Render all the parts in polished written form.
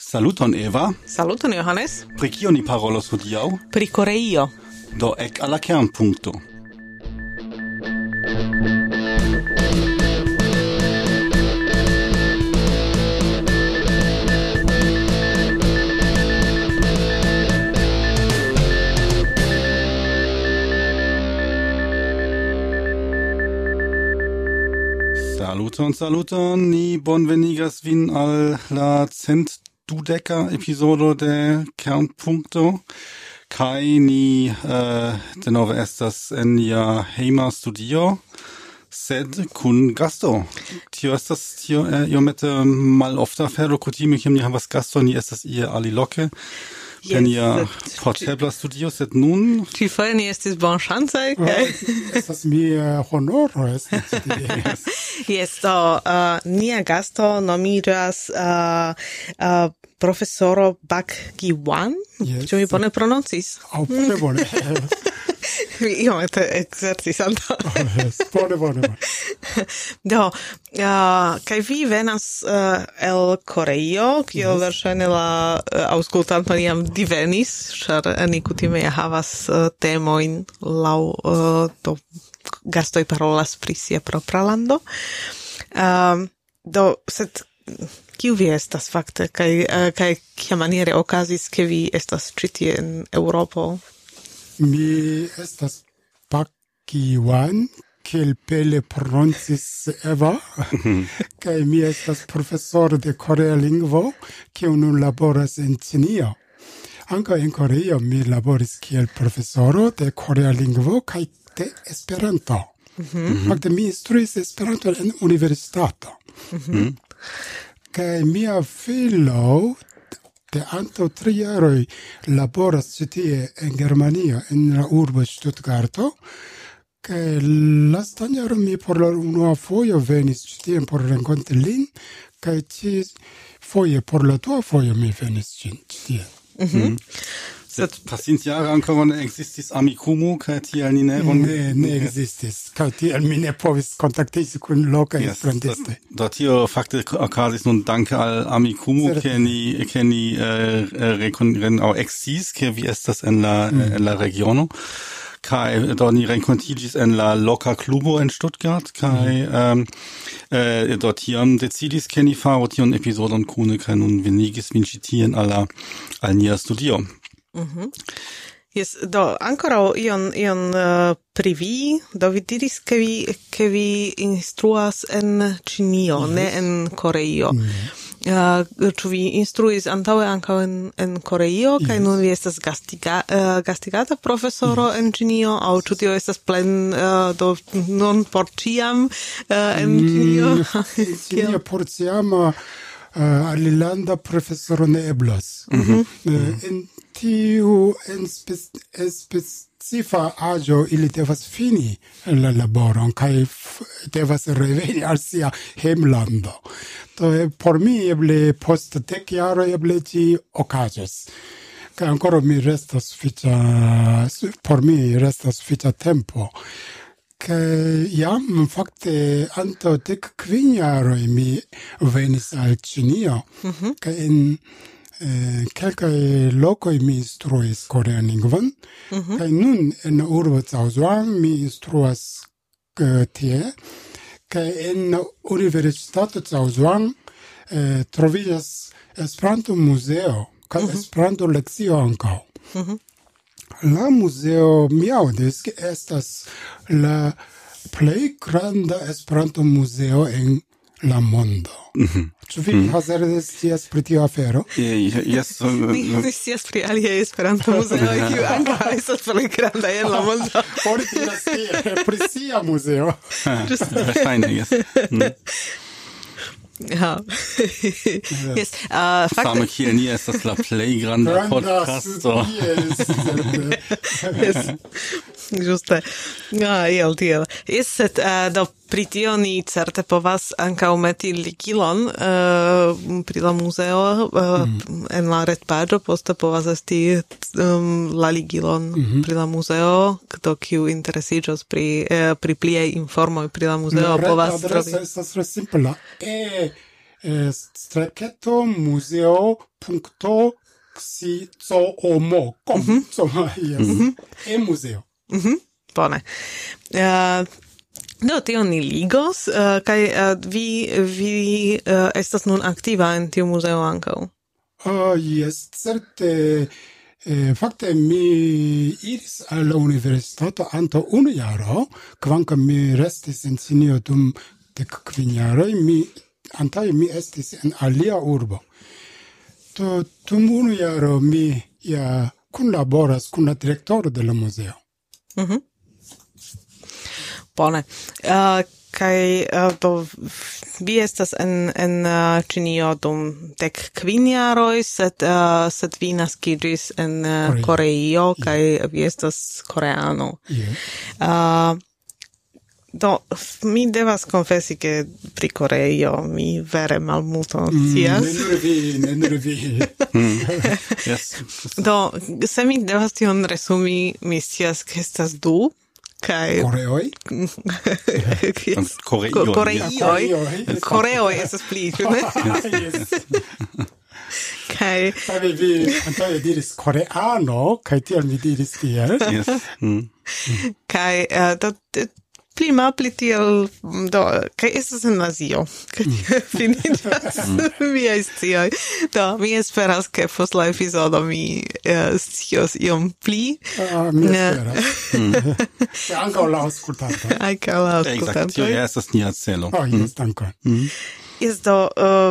Saluton Eva. Saluton Johannes. Pri kio ni parolos hodiaŭ? Pri Koreio. Do ek al la kernpunkto. Saluton, ni bonvenigas vin al la 112. epizodo de Kernpunkto. Kai ni denove estas en nia hejma studio, sed kun gasto. Tio estas iomete malofta afero, kutime kiam ni havas gaston, ni estas ie aliloke. En nia portebla studio, sed nun... Ĉifoje ni estis bonŝancaj. Estas mia honoro esti tie. Jes, do nia gasto nomiĝas profesoro Bak Gi-wan. Ĉu mi bone prononcis? Bone. Mi iomete ekzercis antaŭ. Bone. Do, kaj vi venas el Koreio, kiel verŝajne la aŭskultanto jam divenis, ĉar ni kutime havas temojn laŭ do gastoj parolas pri sia propra lando. Do, sed kiu vi estas fakte, kaj kiamaniere okazis, ke vi estas ĉi tie en Eŭropo? Mi estas Bak Gi-wan, kiel bele prononcis Eva, kaj mi estas profesoro de korea lingvo, kiu nun laboras en Ĉinio. Ankaŭ en Koreio mi laboris kiel profesoro de korea lingvo kaj de Esperanto. Fakte mi instruis Esperanto en universitato. Kaj mia filo de antaŭ 3 jaroj laboras ĉi tie en Germanio, en la urbo Stuttgarto, kaj lastaĵaro mi por la unua fojo venis ĉi tien por renkonti lin, kaj ĉi foje por la dua fojo mi venis ĉi tie. Sed pasintjare ankoraŭ ne ekzistis Amikumu, kaj tial ni ne ekzistis, kaj tial mi ne povis kontaktiĝi kun lokaj esperantistoj. Do tio fakte okazis nun danke al Amikumu, ke ni rekoniren aŭ eksciis, ke vi estas en la regiono. Kai do ni renkontiĝis en la loka klubo en Stuttgart, kai do tiam decidis, ke ni faru tion epizodon kune, kaj nun venigis vin ĉi tien al nia studio. Yes, do ankoraŭ ion pri vi, do vi diris, ke vi instruas en Ĉinio, ne en Koreio. Ĉu vi instruis antaŭe ankaŭ en Koreio, kaj nun vi estas gastigata profesoro en Ĉinio, aŭ ĉu tio estas do non por ĉiam en Ĉinio? Ĉinio por ĉiam alilanda profesoro ne eblas. En tiu en specifa aĝo ili devas fini la laboron kaj devas reveni al sia hejmlando. Do por mi eble post 10 jaroj eble ĝi okazos. Kaj ankoraŭ por mi restas sufiĉa tempo. Kaj jam fakte antaŭ 15 jaroj mi venis al Ĉinio. Kaj en kelkaj lokoj mi instruis korean lingvon, kaj nun en urbo Caozhuang mi instruas tie, kaj en universitato Caozhuang troviĝas Esperanto muzeo, kaj Esperanto lekcio ankaŭ. La muzeo mi aŭdis, ke estas la plej granda Esperanto muzeo en la mondo. Ĉu vi hazarde scias pri tiu afero? Yes. Mi scias pri aliaj Esperanto muzeoj, kiuj ankaŭ estas plej grandaj en la mondo. Oni diras tie pri sia muzeo. Verŝajne, jes. Yes, same kiel ni estas la plej granda podcasto. Giuste. Iel tiel. Sed do pri tio ni certe povas ankaŭ meti ligilon pri la muzeo en la retpaĝo, poste povas esti la ligilon pri la muzeo, do kiu interesiĝos pri pliaj informoj pri la muzeo povas trovi. Estas simpla streketo.museo.xizoomo.com. Yes. E-museo. Bone. Do tio ni ligos, kai vi estas nun aktiva en tiu museo ankaŭ. Yes, certe. Fakte mi iris al la universitato antaŭ 1 jaro, kvankam mi restis en Sinjo dum 15 jaroj, antaŭe mi estis en alia urbo. Do dum 1 jaro mi ja kunlaboras kun la direktoro de la muzeo. Bone. Kai do vi estas en Ĉinio dum 15 jaroj, sed vi naskiĝis en Koreio kaj vi estas koreano. Do mi devas konfesi ke pri Koreio mi vere malmulton scias. Ne nur vi. Yes. Do se mi devas tion resumi, mi scias ke estas du. Koreoj? Koreoj estas pli, ĉu ne? Kaj vi antaŭe diris koreano, kaj tial mi diris tiel. Yes. Kaj pli malpli tiel, do, kaj estas en Azio, kaj finiĝas miaj scioj. Do, mi esperas, ke post la epizodo mi scios iom pli. Mi esperas. Ankaŭ la aŭskultantoj. Ankaŭ la aŭskultantoj. Tio estas nia celo. Jes, dankon. Jes, do,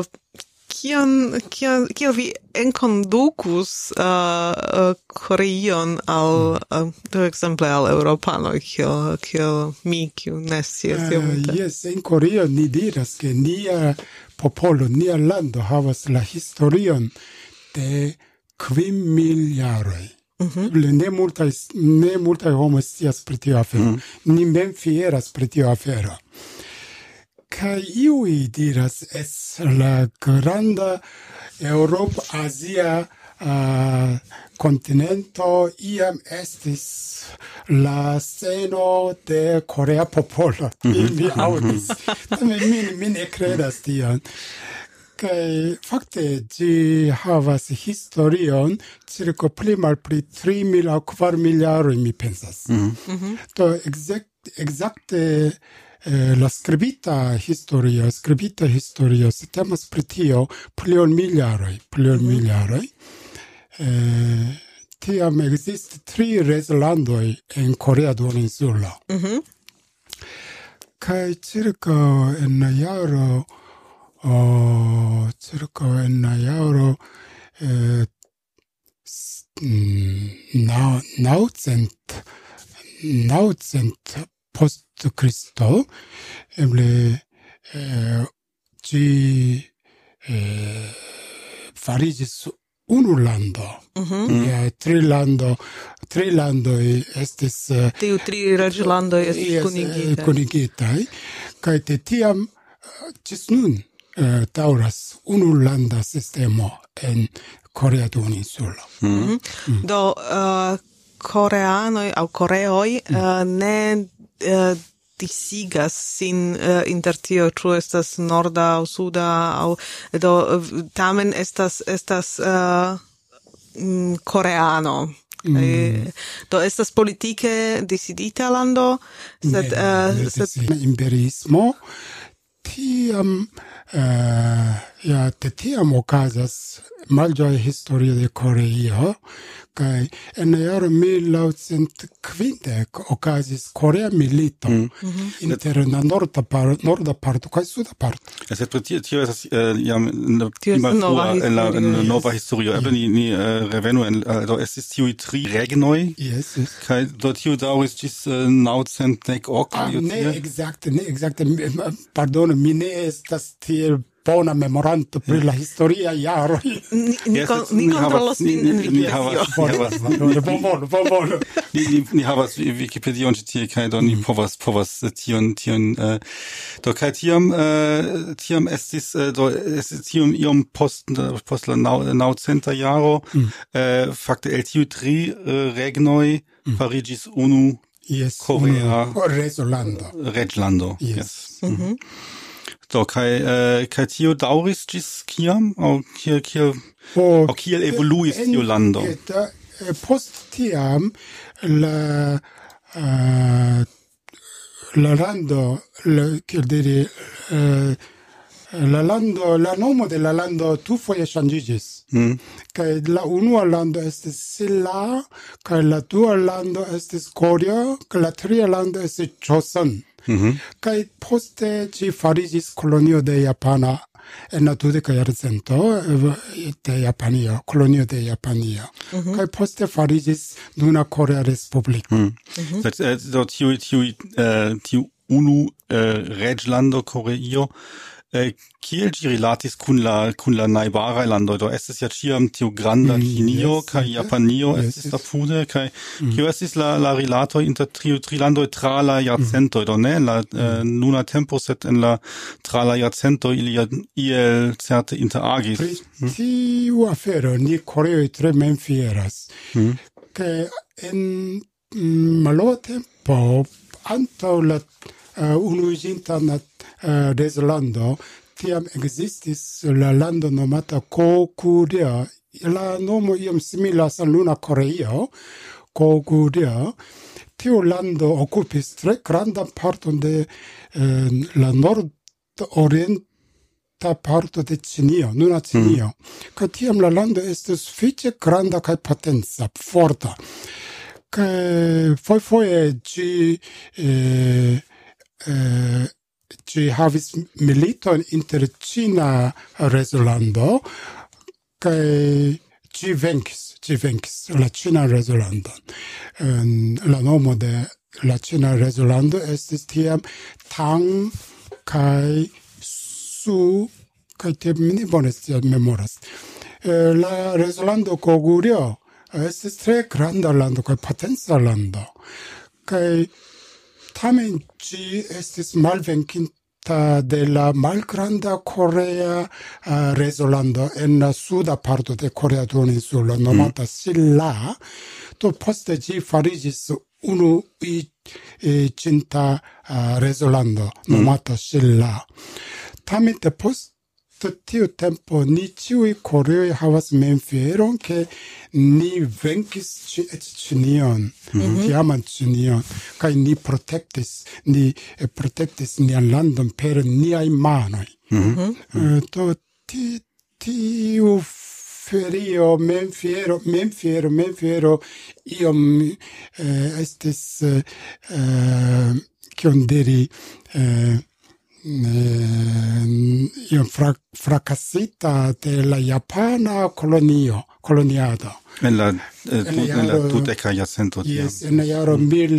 kiel vi enkondukus Koreion al, do ekzemple, al eŭropanoj, kiel mi, kiu ne scias iom multe? Jes, en Koreio ni diras, ke nia popolo, nia lando havas la historion de 5,000 jaroj. Ne multaj homoj scias pri tiu afero. Ni mem fieras pri tiu afero. Kaj iuj diras, es la granda Eŭrop-Azia kontinento iam estis la sceno de korea popolo. Mi aŭdis. Mi ne kredas tion. Kaj fakte ĝi havas historion cirka pli malpli 3,000 aŭ 4,000 jaroj, mi pensas. Do ekzakte la skribita historio, se temas pri tio pli ol 1,000 jaroj. Tiam ekzistis 3 rezlandoj en Korea duoninsulo. Kaj cirka en la jaro 900 post Cristo, eble ĝi fariĝis unu lando. Tri landoj estis tiu 3 reĝlandoj estis kunigitaj, kaj de tiam ĝis nun daŭras unulanda sistemo en Korea duoninsulo. Do koreanoj aŭ koreoj ne disigas sin inter tio, ĉu estas norda aŭ suda, aŭ do tamen estas koreano. Do estas politike decidita lando, sed imperiismo tiam de tiam okazas malĝoja historio de Koreio, kaj en la jaro 1950 okazis Korea milito inter la norda parto kaj suda parto. Tio estas jam malfrua en la nova historio. Eble ni revenu do estis tiuj 3 regnoj. Yes. Kaj do tio daŭris ĝis 910. Ne ekzakte. Pardonu, mi ne estas tiel bona memoranto pri la historia jaro. Ni kontrolos nin en Wikipedio. Ni havas Wikipedion ĉi tie, kaj do ni povas tion do kaj tiam estis tiam iom post la 900 jaro fakte el tiu 3 regnoj fariĝis unu Korea reĝlando. Yes. Do kai tio dauris gis kiam au kiel evoluis tio lando. Post tiam la lando la nomo de la lando tufoje ŝanĝiĝis. Kaj la unua lando estis Silla, kaj la dua lando estis Goryeo, kaj la tria lando estis Joseon. Kaj poste ĝi fariĝis kolonio de Japana en la 20 jarcento de Japanio, kolonio de Japanio. Kaj poste fariĝis nuna Korea Respubliko. Do tiu unu reĝlando Koreio kiel ĝi rilatis kun la najbaraj landoj? Do estis ja ĉiam tiu granda Ĉinio kaj Japanio estis apude, kaj kio estis la rilatoj inter tri landoj tra la jarcentoj? Do ne en la nuna tempo, sed en la tra la jarcentoj ili iel certe interagis. Pri tiu afero ni koreoj tre memfieras, ke en malnova tempo antaŭ la unuiĝinta reĝlando tiam ekzistis la lando nomata Korea. La nomo iom similas al nuna Koreio, Korea. Tiu lando okupis tre grandan parton de la nord-orienta parto de Ĉinio, nuna Ĉinio. Kaj tiam la lando estis sufiĉe granda kaj potenca, forta. Kaj fojfoje ĝi havis militon inter Ĉina reĝlando kaj ĝi venkis la Ĉina reĝlandon. La nomo de la Ĉina reĝlando estis tiam Tang kaj Su, kaj mi bone memoras. La reĝlando Goguryeo estis tre granda lando kaj potenca lando. Kaj tamen ĝi estis malvenkinta de la malgranda Korea reĝlando en la suda parto de Korea duoninsulo nomata Silla. Do poste ĝi fariĝis unuiĝinta reĝlando nomata Silla. Tamen depost tiu tempo ni ĉiuj koreoj havas memfieron ke ni venkis Ĉinion, tiaman Ĉinion, kaj ni protektis nian landon per niaj manoj. Do tiu ferio memfiero iom estis kion diri iom fracasita de la japana coloniado. En la 20 jarcento. Yes, en la jaro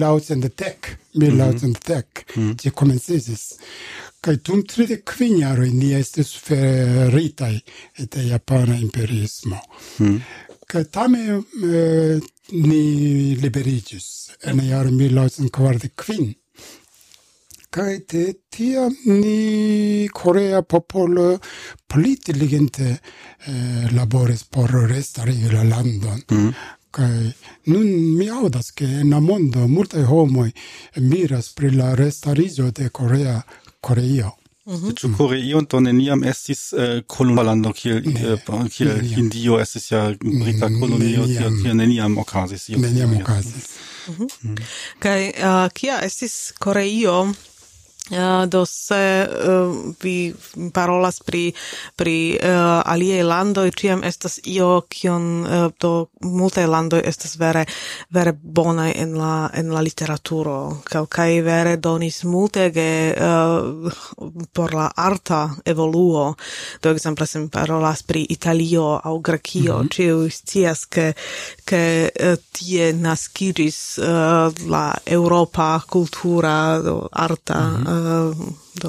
1910 ĝi komenciĝis. Kaj dum 35 jaroj ni estis suferitaj de japana imperiismo. Kaj tamen ni liberiĝis en la jaro 1945. Kaj de tiam ni korea popolo pli laboris por restarigi la landon. Kaj nun mi aŭdas, ke en la mondo multaj homoj miras pri la restariĝo de Koreio. Ĉu Koreio do neniam estis kolona lando kiel Hindio estis ja brita kolonio, tio neniam okazis. Neniam okazis. Kaj kia estis Koreio? Do se vi parolas pri aliaj landoj, ĉiam estas io kion do multaj landoj estas vere bonaj en la literaturo, kaj vere donis multege por la arta evoluo. Do ekzemple se mi parolas pri Italio aŭ Grekio, ĉiuj scias ke tie naskiĝis la eŭropa kultura arta do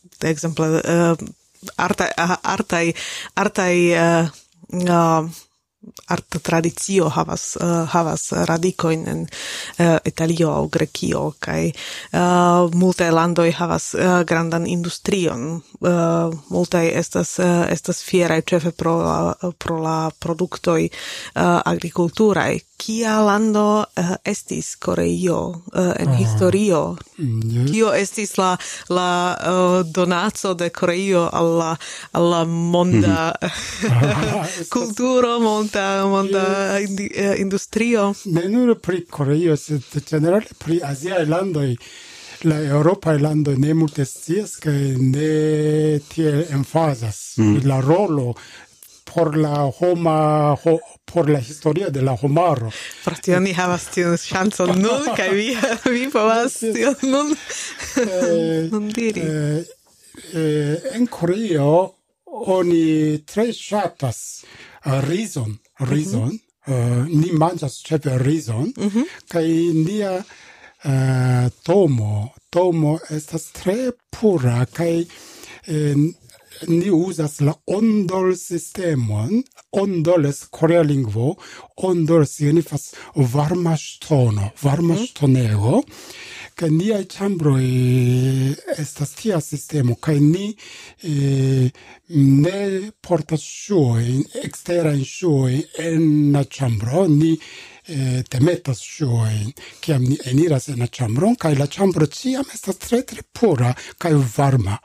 exemple artaj art tradicio havas radikoin en Italio aŭ Grekio kaj multaj landoj havas grandan industrion. Multaj estas fieraj ĉefe pro la produktoj agrikulturaj. Kia lando estis Koreio en historio? Kio estis la donaco de Koreio al la monda kulturo, monda industrio? Ne nur pri Koreio, sed generale pri aziaj landoj. La Europaj landoj ne multe scias kaj ne tiel emfazas la rolo por la historio de la homaro. Pro tio ni havas tiun ŝancon nun, kaj vi povas tion nun diri. En Koreio oni tre ŝatas rizon. Ni manĝas ĉefe rizon, kaj nia tomo estas tre pura, kaj ni uzas la ondol sistemon. Ondoles korea lingvo, ondol signifas varma ŝtonego, kaj niaj ĉambroj estas tia sistemo, kaj ni ne portas ŝuojn, eksterajn ŝuojn en la ĉambro, ni demetas ŝuojn, kiam ni eniras en la ĉambron, kaj la ĉambro ĉiam estas tre pura kaj varma.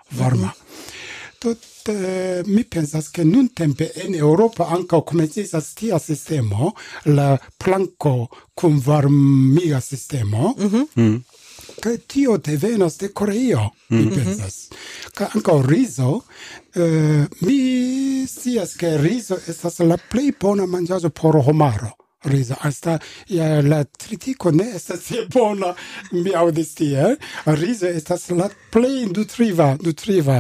Mi pensas che nuntempe en Europa ankaŭ komencas tia sistemo, la planko kun varmiga sistemo, kaj tio devenas de Koreio, mi pensas. Kaj ankaŭ rizo, mi scias ke rizo estas la plej bona manĝaĵo por homaro. Rizo, hasta la tritiko ne estas bona, mi aŭdis tiel. Rizo estas la plej nutriva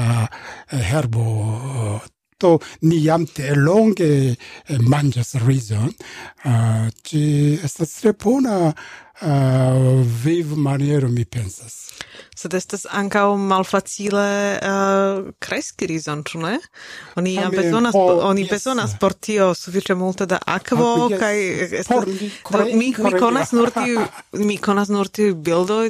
herbo. Ni jam longe manĝas rizon. Ĝi estas tre bona vivmaniero, mi pensas. Sed estas ankaŭ malfacile kreski rizon, ĉu ne? Oni bezonas por tio sufiĉe multe da akvo kaj mi konas nur tiu bildoj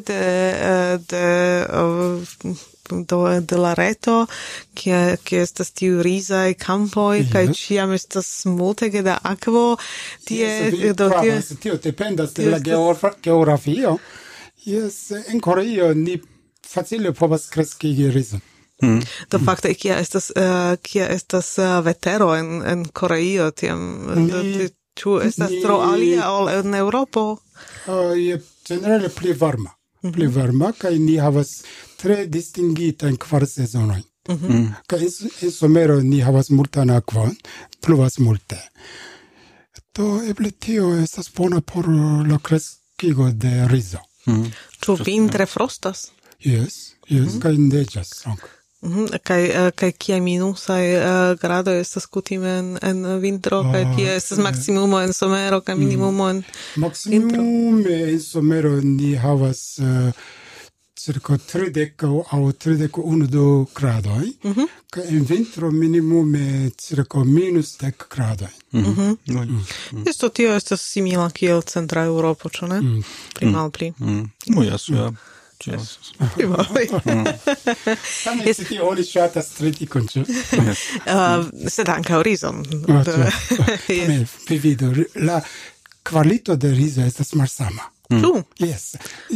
de la reto, kie estas tiu rizaj kampoj, kaj ĉiam estas multege da akvo. Tio dependas de la geografio. En Koreio ni facile povas kreskigi rizon. Do fakte kia estas vetero en Koreio tiam ĉu estas tro alia ol en Eŭropo? Generale pli varma, kaj ni havas tre distingitajn 4 sezonojn. Kaj en somero ni havas multan akvon, pluvas multe. Do eble tio estas bona por la kreskigo de rizo. Ĉu vintre frostas? Yes, kaj neĝas ankaŭ. Kaj kiaj minusaj gradoj estas kutime en vintro, kaj kie estas maksimumo en somero kaj minimumo en vintro? Maksimume en somero ni havas circa 30 aŭ 31 gradoj, kaj en vintro minimume circa -10 gradoj. Tio estas simila kiel centra Eŭropo, ĉu ne? Pli malpli. Oni ŝatas tritikon, ĉu? Sed ankaŭ rizon. Vi vidu, la kvalito de rizo estas malsama. Yes.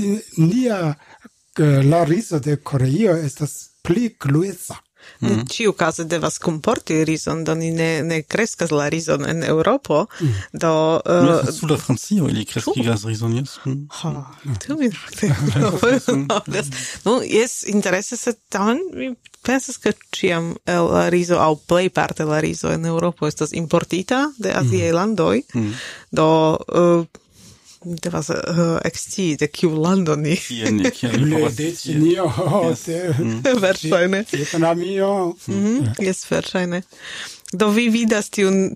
La rizo de Koreio estas pli glueca. Ĉiukaze devas kunporti rizon, do ni ne kreskas la rizon en Eŭropo. Suda Francio ili kreskigas rizon, jes? Jes, interese, sed tamen mi pensas, ke ĉiam la rizo aŭ plejparte la rizo en Eŭropo estas importita de aziaj landoj. Do devas ekscii de kiu lando ni. De Ĉinio, verŝajne. Vjetnamio. Jes, verŝajne. Do vi vidas tiun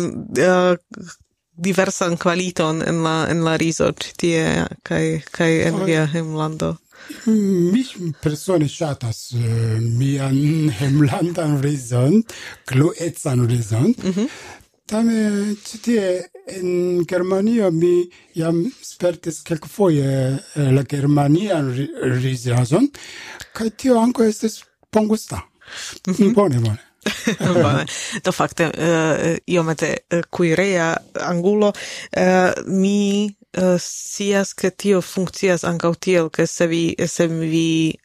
diversan kvaliton en la rizo ĉi tie kaj en via hejmlando. Mi persone ŝatas mian hejmlandan rizon, gluecan rizon. Tame citie in Germanio mi jam spertis kelkfoje la germanian rizason, kaj tio anko estis bongusta. Bone. Bone. Do fakte iomete kuirea angulo mi scias che tio funkcias ankaŭ tiel, ke se vi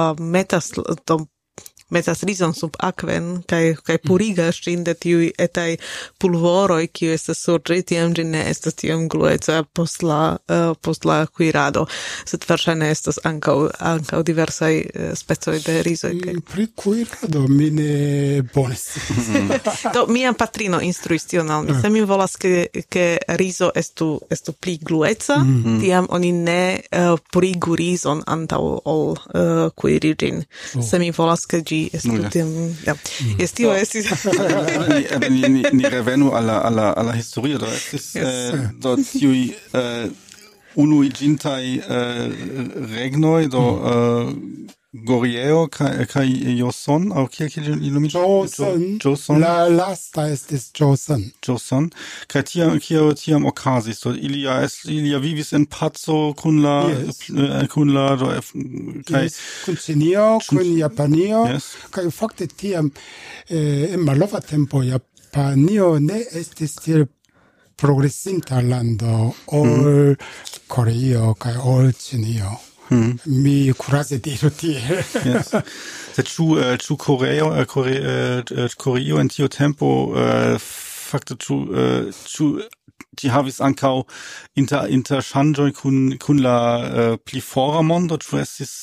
metas rizon sub akven kaj purigas ĝin de tiuj etaj pulvoroj, kiu estas sur ĝi, tiam ĝi ne estas tiom glueca post la kuirado. Sed verŝajne estas ankaŭ diversaj specoj de rizoj. Pri kuirado mi ne bone scias. Do mia patrino instruis tion al mi. Se mi volas ke rizo estu pli glueca, tiam oni ne purigu rizon antaŭ ol kuiri ĝin. Se mi volas ke ĝi estu tiam, ja. Tio estis ni revenu alla historio, do estis do tiuj unuiĝintaj regnoj, do Goryeo kaj Joseon, aŭ kiel nomiĝas? Joseon. La lasta estis Joseon. Joseon. Kaj tiam okazis, do ilia vivis en paco kun la do kaj kun Ĉinio, kun Japanio, kaj fakte tiam en malnova tempo Japanio ne estis tiel progresinta lando ol Koreio kaj ol Ĉinio. Mi kuraze diru tie. Sed ĉu Koreio en tiu tempo fakte ĉu ĝi havis ankaŭ interŝanĝoj kun la pli fora mondo, ĉu estis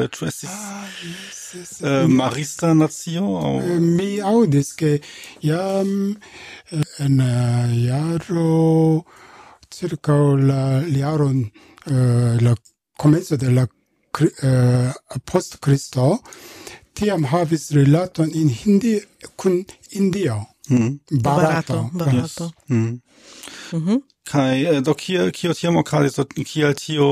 marista nacio? Mi aŭdis ke jam en jaro circa la jaron la komenco de la post Kristo, tiam havis rilaton in Hindi kun Indio. Barato. Kaj do kio tiam okazis, kiel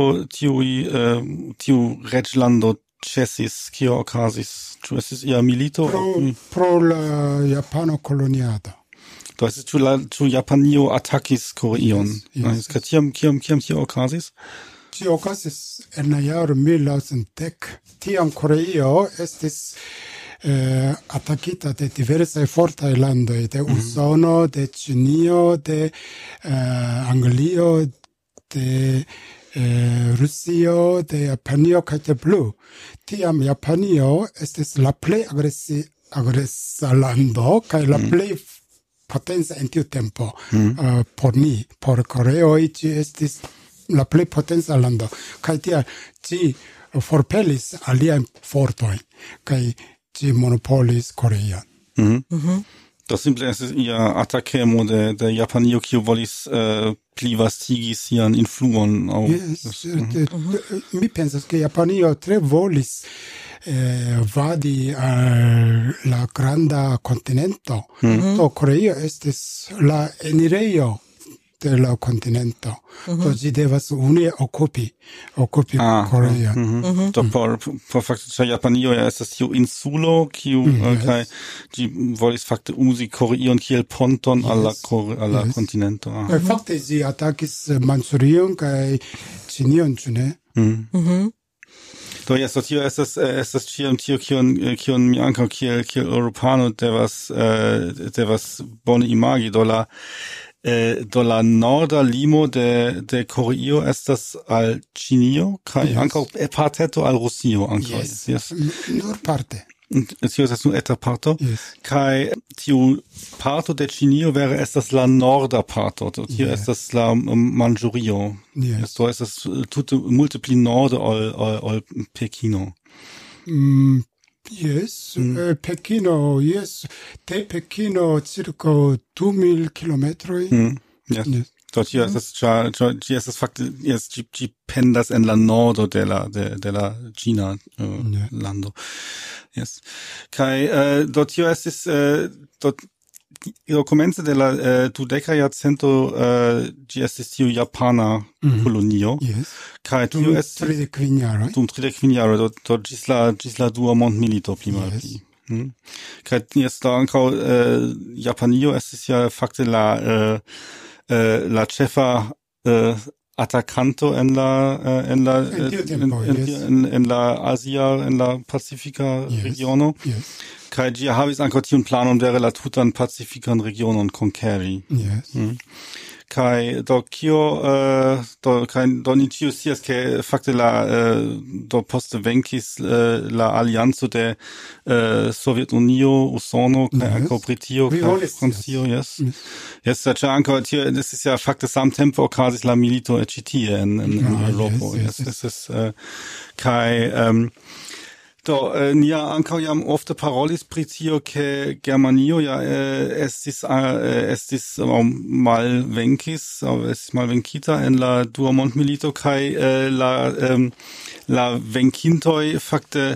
tiu reĝlando ĉesis, kio okazis? Ĉu estis ia milito? Pro la japana koloniado. Do estis ĉu Japanio atakis Koreion? Kaj tiam tio okazis? Tio okazis en la jaro 1910. Tiam Koreio estis atakita de diversaj fortaj landoj, de Usono, de Ĉinio, de Anglio, de Rusio, de Japanio kaj de plu. Tiam Japanio estis la plej agresa lando kaj la plej potenca en tiu tempo. Por Koreoj ĝi estis la plej potenca lando, kaj tial ĝi forpelis aliajn fortojn, kaj ĝi monopolis Koreion. Do simple estis ia atakemo de Japanio, kiu volis plivastigi sian influon. Mi pensas ke Japanio tre volis vadi al la granda kontinento. Do Koreio estis la enirejo de la kontinento. Do ĝi devas unie okupi Koreion. Do por fakte Japanio estas tiu insulo, kiu kaj ĝi volis fakte uzi Koreion kiel ponton al la kontinento. Fakte ĝi atakis Manĉurion kaj Ĉinion, ĉu ne? Do tio estas ĉiam tio kion mi ankaŭ kiel Europano devas bone imagi, do la norda limo de Koreio estas al Ĉinio kaj ankaŭ parteto al Rusio ankaŭ. Nur parte. Tio estas nur eta parto. Kaj tiu parto de Ĉinio vere estas la norda parto. Tio estas la Manĝurio. Do estas tute multe pli norde ol Pekino. Pekino, de Pekino circa 2000 kilometroj. Do tio estas fakte ĝi pendas en la nordo de la ĉina lando. Kaj do tio estis komence de la 20. jarcento ĝi estis tiu japana kolonio. Kaj tio estis 35 jaroj. Dum 35 jaroj, do ĝis la dua mondmilito pli malpli. Kaj sto ankaŭ Japanio estis ja fakte la ĉefa atakanto en la Asia, en la Pacifika regiono. Kaj ĝi havis ankaŭ tiun planon vere la tutan Pacifikan regionon konkeri. Kai do kio do ni tiu sias ke fakte la do poste venkis la alianco de Sovjetunio, Usono, kai ankaŭ Britio, kai Francio, yes, ĉar ankaŭ tio estis ja fakte samtempe okazis la milito ĉi tie en Eŭropo, yes, kai do nia ankaŭ jam ofte parolis pri tio ke Germanio ja estis malvenkita en la dua mondmilito kaj la venkintoj fakte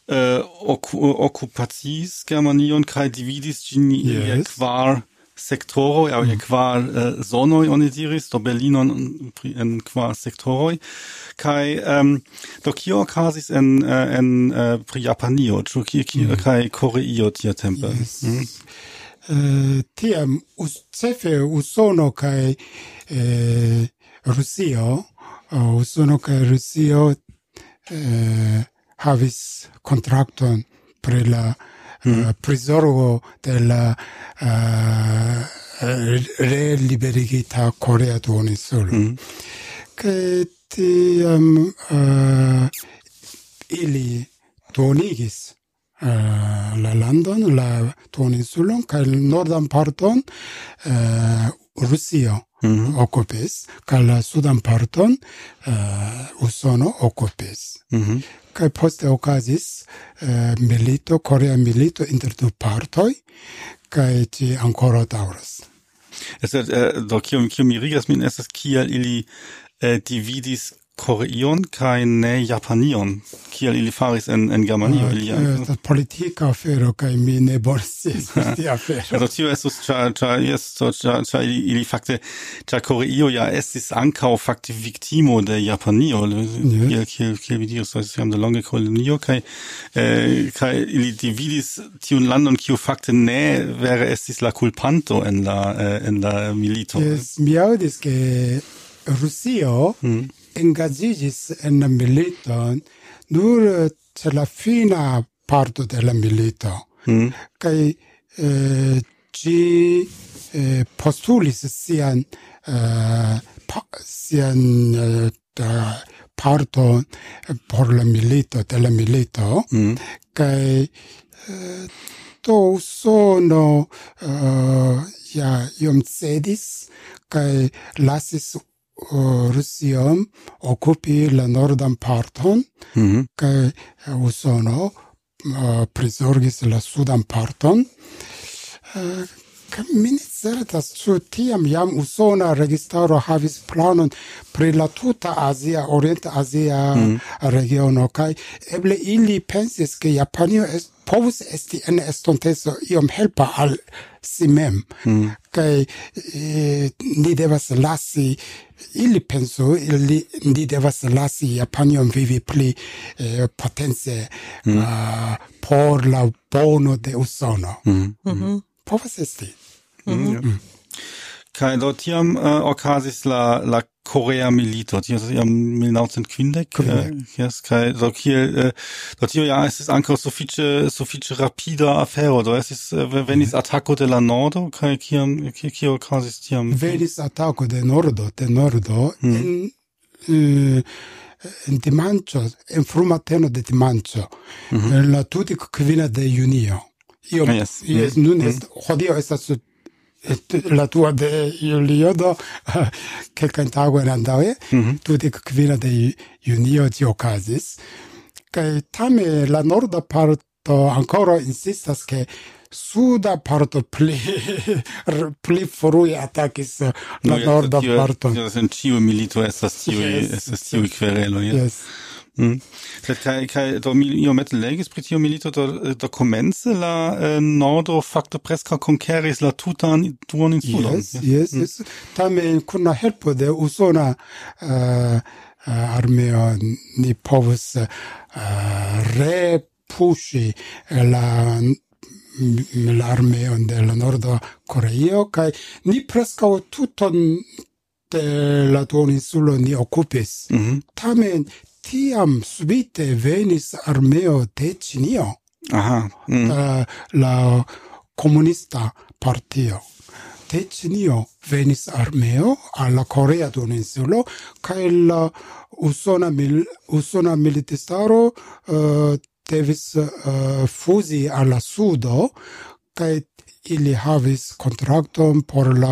okupacis Germanion kaj dividis ĝin je kvar sektoroj aŭ je kvar zonoj oni diris, do Berlinon en kvar sektoroj. Kaj do kio okazis en pri Japanio, ĉu kaj Koreio tiatempe? Tiam cefe Usono kaj Rusio havis kontrakton pri la prizorgo de la reliberigita Korea duoninsulo. Kaj tiam ili duonigis la landon, la duoninsulon, kaj nordan parton Rusio okupis, kaj la sudan parton Usono okupis. Kaj poste okazis Korea milito inter du partoj, kaj ĝi ankoraŭ daŭras. Do kio mirigas min estas kiel ili dividis Koreion kaj ne Japanion, kiel ili faris en Germanio. Estas politika afero kaj mi ne bone scias pri afero. Do tio estus ĉar ili fakte, ĉar Koreio ja estis ankaŭ fakte viktimo de Japanio, kiel vi diris, jam de longe kolonio, kaj ili dividis tiun landon, kiu fakte ne vere estis la kulpanto en la milito. Mi aŭdis ke Rusio engaĝiĝis en la militon nur ĉe la fina parto de la milito. Kaj ĝi postulis sian parton por la milito, de la milito, kaj do Usono ja iom cedis kaj lasis Rusion okupi la nordan parton, kaj Usono prizorgis la sudan parton. Mi ne certas, ĉu tiam jam usona registaro havis planon pri la tuta Azia, Orient-Azia regiono, kaj eble ili pensis, ke Japanio povus esti en estonteco iom helpa al si mem, kaj ni devas lasi, ili pensu, ni devas lasi Japanion vivi pli potence por la bono de Usono. Povas esti. Kaj do tiam okazis la Korea milito, tio jam 1950. Kaj do tio ja estis ankaŭ sufiĉe rapida afero, do estis venis atako de la nordo, kaj kio okazis tiam? Venis atako de nordo en dimanĉo, en frumateno de dimanĉo, la 25 de junio. Nun hodiaŭ estas la 2 de julio, do kelkajn tagojn antaŭe, 25 de junio ĝi okazis. Kaj tamen la norda parto ankoraŭ insistas, ke suda parto pli frue atakis la norda parto. En ĉiu milito estas tiuj kvereloj. Kaj do mi iomete legis pri tiu milito, do komence la nordo fakte preskaŭ konkeris la tutan duoninsulon. Yes. Tamen kun la helpo de usona armeo ni povus repuŝi la l'armeon de la Norda Koreo, kai ni prescau tuton de la duoninsulo ni occupis. Tamen, tiam subite venis armeo de Cinio, la comunista partio. De Cinio venis armeo alla Corea duoninsulo, kai la usona militistaro devis fusi alla sudo, kai ili havis contracton por la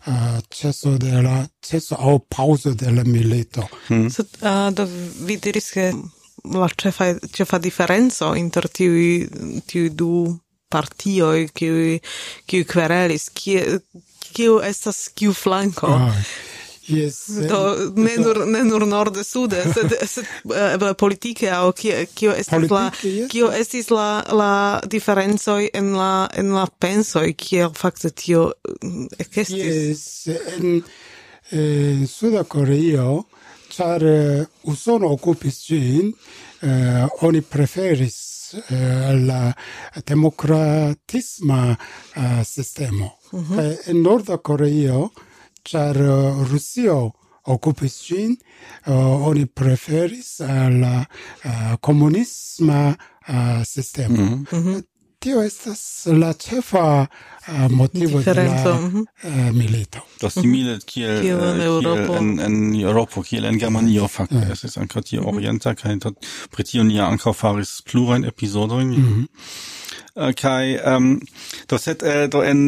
ceso au pauso de la milito. Do vi diris che la cefa differenzo inter tiu du partioi kiu querelis, kiu estas kiu flanco. Yes. Do ne nur norde sude, sed politike au kio estis la differenzoj en la pensoj, kiel fakte tio ekestis. Yes, en Suda Koreo, ĉar Usono okupis ĝin, oni preferis la demokratisma sistemo. En Norda Koreo, ĉar Rusio okupis ĝin, oni preferis la komunisma sistemo. Tio estas la ĉefa motivo de la milito. Das simile kiel en Europo, kiel en Germanio fakte. Es ist ankaŭ tio orienta kaj pri tio ni ankaŭ faris plurajn epizodojn. Kaj do en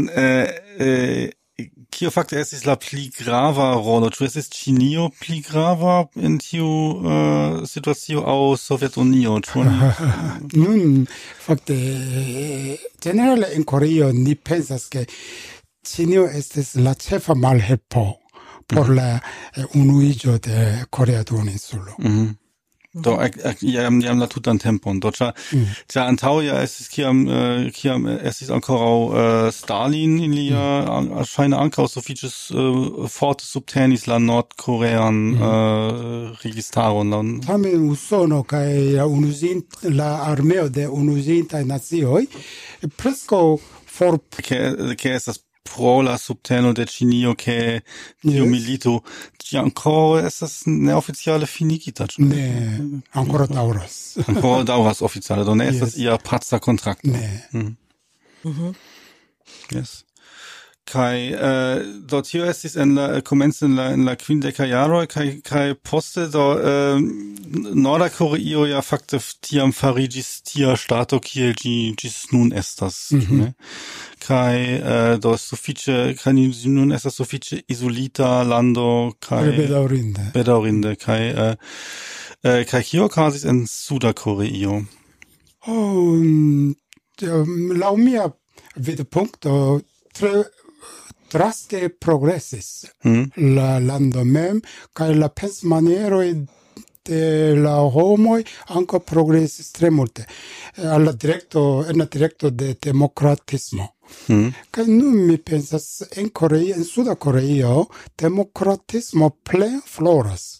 kio fakte estis la pli grava rolo? Ĉu estis Ĉinio pli grava en tiu situacio aŭ Sovetunio? Nun, fakte, generale en Koreo ni pensas ke Ĉinio estis la ĉefa malhelpo por la unuiĝo de Korea duoninsulo. Do jam la tutan tempon. Do ĉar antaŭe ja estis kiam estis ankoraŭ Stalin in lia ŝajne ankaŭ sufiĉe forte subtenis la nordkorean registaron. Tamen Usono kaj la armeo de unuiĝintaj nacioj preskaŭ ke estas pro la subteno de Ĉinio ke tiu milito ĝi ankoraŭ estas neoficiale finigita. Ne, ankoraŭ daŭras. Ankoraŭ daŭras oficiale, do ne estas ia paca kontrakto. Ne. Yes. Kai do tio estis en la komence en la kvindeka jaroj kaj poste do Norda Koreo ja fakte tiam fariĝis tia ŝtato kiel ĝi ĝis nun estas, ne? Kaj do sufiĉe kaj nun estas sufiĉe izolita lando kaj bedaŭrinde kaj kio okazis en Suda Koreo? Laŭ mia vidpunkto tre draste progressis la lando mem, kaj la pensmanieroj de la homoj ankaŭ progresis tre multe en la direkto de demokratismo. Kaj nun mi pensas en Suda Koreo demokratismo plen floras.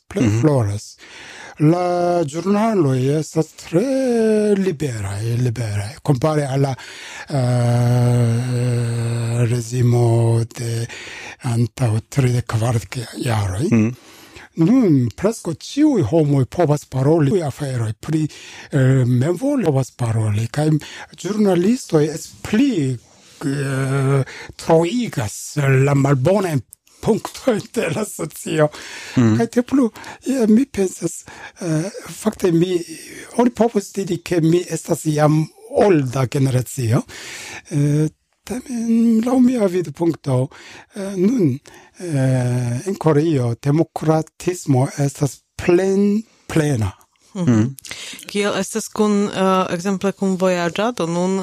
La giornaloj estas tre liberaj, kompare al la rezimo de antaŭ 34 jaroj. Nun preskaŭ ĉiuj homoj povas paroli aferoj pri memvole povas paroli, kaj ĵurnalistoj pli troigas la malbonajn punktoj de la socio. Kaj tio plu, mi pensas, fakte oni povas diri ke mi estas jam olda generacio. Tamen, laŭ mia vidpunkto, nun en Koreo demokratismo estas plena. Kiel estas kun ekzemple kun vojaĝado nun,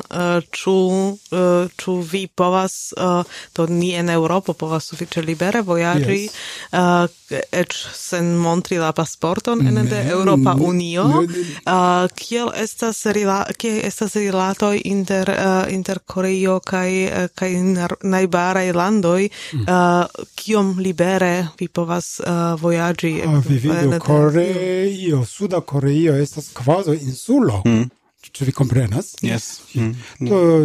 ĉu vi povas do ni en Eŭropo povas sufiĉe libere vojaĝi eĉ sen montri la pasporton ene de Eŭropa Unio? Kiel estas rilatoj inter Koreo kaj najbaraj landoj? Kiom libere vi povas vojaĝi? Vi vidu, Koreo, Suda Koreo estas kvazaŭ insulo. Ĉu vi komprenas? Yes.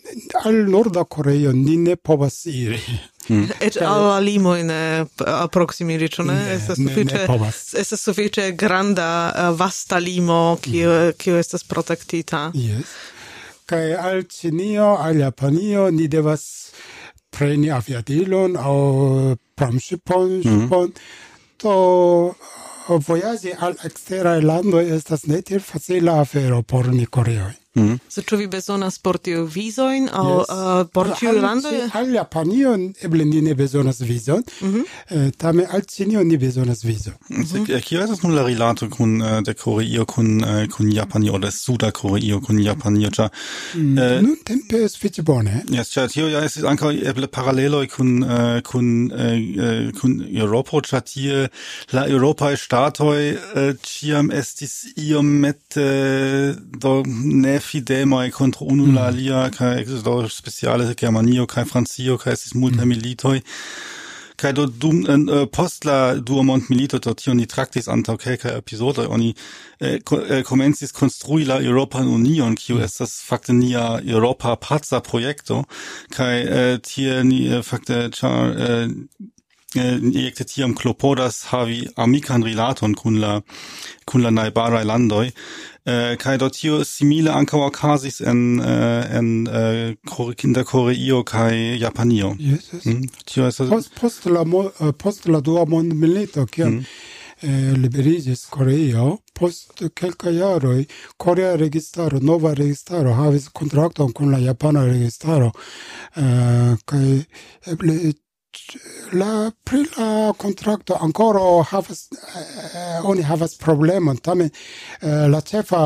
al Norda Coreo ni ne povas iri. Et alla limo in proximiri, ĉu ne? Estas sufiĉe granda vasta limo kiu estas protektita. Yes. Kaj al Ĉinio, al Japanio ni devas preni aviadilon aŭ pramŝipon, to vojaĝi al eksteraj landoj estas ne tiel facila afero por ni koreoj. So, ĉu vi bezonas por tiu vizojn aŭ por ĉiuj landoj? Al Japanio eble ni ne bezonas vizon, tamen al Ĉinio ni bezonas vizon. Kio estas nun la rilato kun de Koreio kun Japanio oder Suda Koreio kun Japanio? Nuntempe sufiĉe bone. Yes, tio ja estis ankaŭ eble paraleloj kun Eŭropo, ĉar tie la eŭropaj ŝtatoj ĉiam estis iomete do ne fidemoj kontraŭ unu la alia, kaj do speciale Germanio kaj Francio, kaj estis multaj militoj. Kaj do dum post la dua mondmilito do tio ni traktis antaŭ kelkaj epizodoj, oni komencis konstrui la Eŭropan Union, kiu estas fakte nia eŭropa paca projekto, kaj tie ni fakte ĉar ekde tiam klopodas havi amikan rilaton kun la najbaraj landoj. Kaj do tio simile ankaŭ okazis en inter Koreio kaj Japanio. Yes. Tio estas post la dua mondmilito, kiam liberiĝis Koreio, post kelkaj jaroj korea registaro, nova registaro havis kontrakton kun la japana registaro, kaj eble pri la kontrakto ancora oni havas problemon, tamen la ĉefa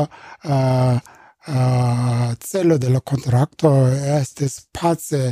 celo de la kontrakto estis pace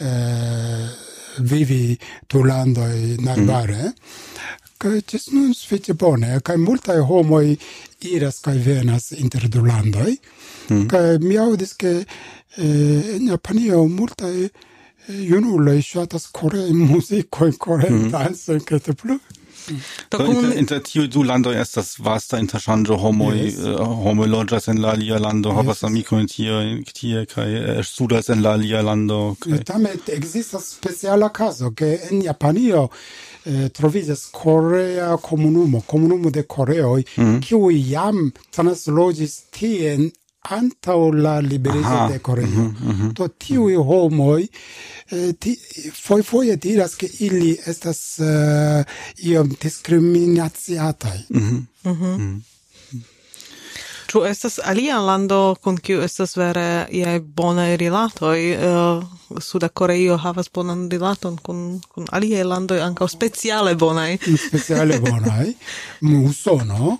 vivi du landoj najbare. Kaj ĝis nun sufiĉe bone, kaj multaj homoj iras kaj venas inter du landoj. Kaj mi aŭdis, ke en Japanio multaj junuloj ŝatas koreaj muzikoj, koreaj dancoj kaj plu. Inter tiuj du landoj estas vasta interŝanĝo, homoj loĝas en la alia lando, havas amikojn tie kaj studas en la alia lando. Tamen ekzistas speciala kazo, ke en Japanio troviĝas korea komunumo de koreoj, kiuj jam transloĝis tien antaŭ la liberiĝo de Koreio. Do tiuj homoj foje diras, ke ili estas iom diskriminaciataj. Ĉu estas alia lando kun kiu estas vere iaj bonaj rilatoj? Suda Koreio havas bonan rilaton kun aliaj landoj, ankaŭ speciale bonaj. Speciale bonaj. Usono.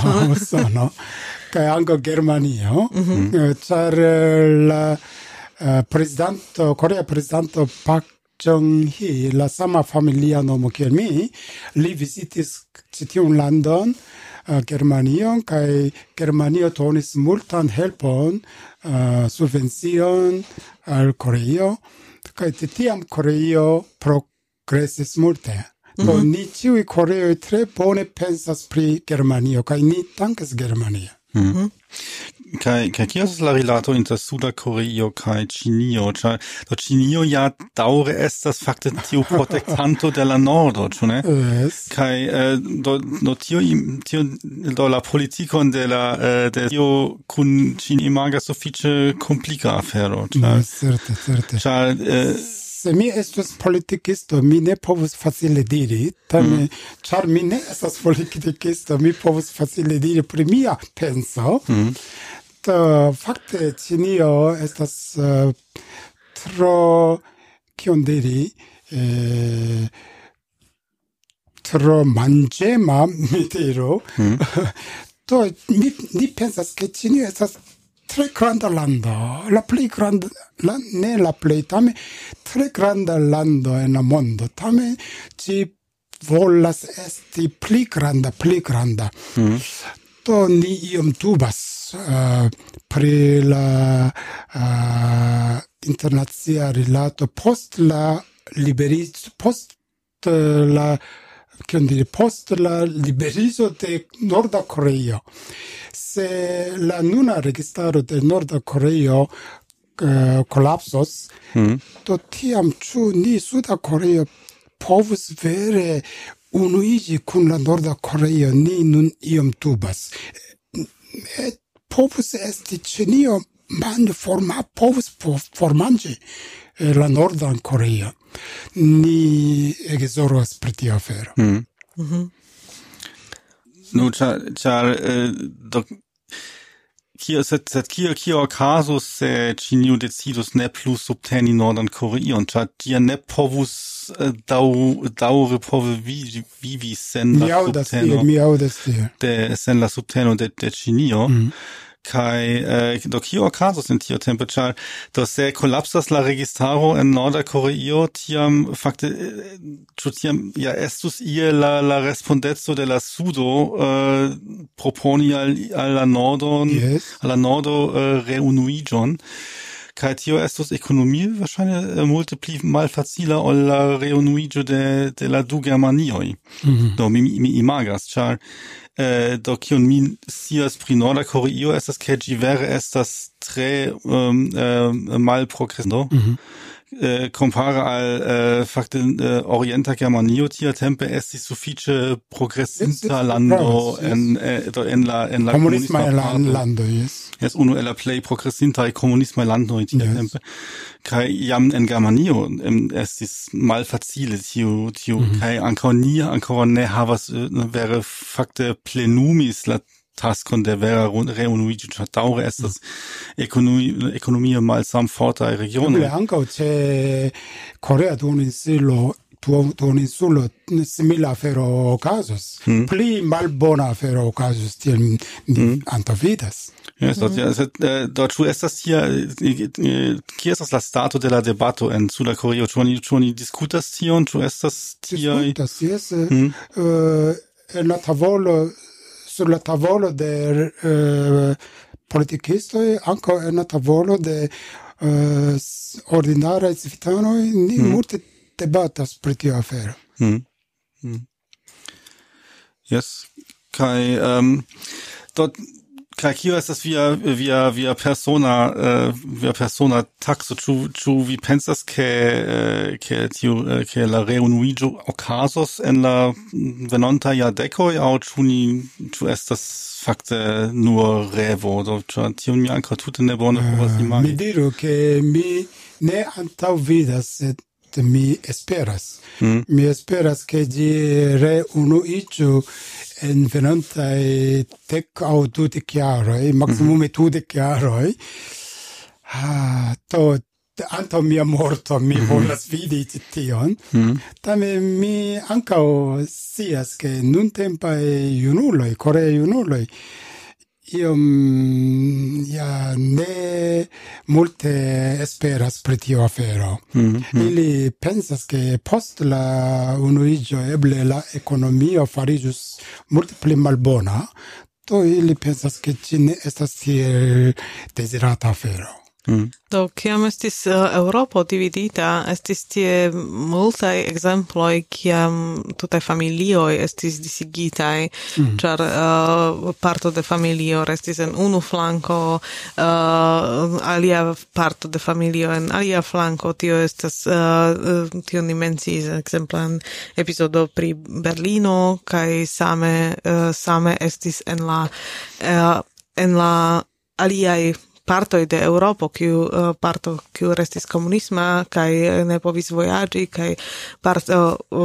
Kaj ankaŭ Germanio, ĉar la Korea prezidanto Park Chung-hee, la sama familia nomo kiel mi, li vizitis ĉi tiun landon, Germanion, kaj Germanio donis multan helpon, subvencion al Koreio, kaj tiam Koreio progresis multe. Do ni ĉiuj koreoj tre bone pensas pri Germanio, kaj ni dankas Germanio. Kaj kio estas la rilato inter Suda Koreio kaj Ĉinio? Ĉar do Ĉinio ja daŭre estas fakte tiu protektanto de la Nordo, ĉu ne? Yes. Kaj do tio do la politikon de tio kun Ĉinio imagas sufiĉe komplika afero. Certe. Ĉar se mi estus politikisto, mi ne povus facile diri, tamen ĉar mi ne estas politikisto, mi povus facile diri pri mia penso. Fakte Ĉinio estas tro, kion diri, tro manĝema, mi diru. Do mi pensas, ke Ĉinio estas tre granda lando, la plej granda, ne la plej, tamen tre granda lando en la mondo, tamen ĝi volas esti pli granda. Do ni iom dubas pri la internacia rilato post la liberizo de Norda Koreio. Se la nuna registaro de Norda Koreio collapsos, do tiam ĉu ni Suda Koreo povus vere unuiĝi kun la Norda Koreo, ni nun iom dubas. Povus esti Ĉinio povus formanĝi la Nordan Koreo. Ni ege zorgas pri tia afero. Nu, ĉar kio okazos se Ĉinio decidus ne plu subteni Nordan Koreon, ĉar tia ne povus daŭre vivi sen la subteno sen la subteno de Ĉinio. Kai do kio okazos in tio tempo, ĉar do se kolapsas la registaro en Norda Koreo, tiam fakte ĉu tiam ja estus ie la respondeco de la sudo proponi al la nordo reunuiĝon. Kai tio estus ekonomie wahrscheinlich multe pli malfacila ol la reunuiĝo de la du Germanioj. Do mi imagas, ĉar do kion mi scias pri Norda Koreo estas ke ĝi vere estas tre malprogresindo. Compare al fakte Orienta Germanio tiatempe estis sufiĉe progresinta lando en la komunisma lando, es unu el la plej progresintaj komunismaj landoj tiatempe. Kaj jam en Germanio estis malfacile tiu kaj ankaŭ ne havas vere fakte plenumis la taskon de vera reunuiĝo, ĉar daŭre estas ekonomie malsamfortaj regionoj. Ankaŭ ĉe Korea duoninsulo simila afero okazos. Pli malbona afero okazos, tiel ni antaŭvidas. Do ĉu estas tia, kie estas la stato de la debato en Suda Koreo? Ĉu oni diskutas tion? Ĉu estas tiaj? Diskutas, jes. En la tavolo sur la tavolo de politikistoj, ankaŭ en la tavolo de ordinaraj civitanoj, ni multe debatas pri tiu afero. Yes. Kaj kio estas via persona taxo, ĉu vi pensas ke la reunuiĝo okazos en la venontaj jardekoj, aŭ ĉu estas fakte nur revo? Do tion mi ankaŭ tute ne bone povas imagi. Mi diru ke mi ne antaŭvidas, sed mi esperas. Mi esperas ke ĝi reunuiĝu en venontaj 10 aŭ 20 jaroj, maksimume 20 jaroj. Antaŭ mia morto mi volas vidi tion. Tamen mi ankaŭ scias ke nuntempaj junuloj, koreaj junuloj, iom ne multe esperas pri tiu afero. Ili pensas ke post la unuiĝo eble la ekonomio fariĝus multe pli malbona, do ili pensas ke ĝi ne estas tiel dezirata afero. Do, kiam estis Eŭropo dividita, estis tie multaj ekzemploj, kiam tutaj familioj estis disigitaj, ĉar parto de familio restis en unu flanko, alia parto de familio en alia flanko. Tio estas tio ni menciis ekzemple en epizodo pri Berlino, kaj same estis en la aliaj partoj de Eŭropo, kiu restis komunisma kaj ne povis vojaĝi, kaj parto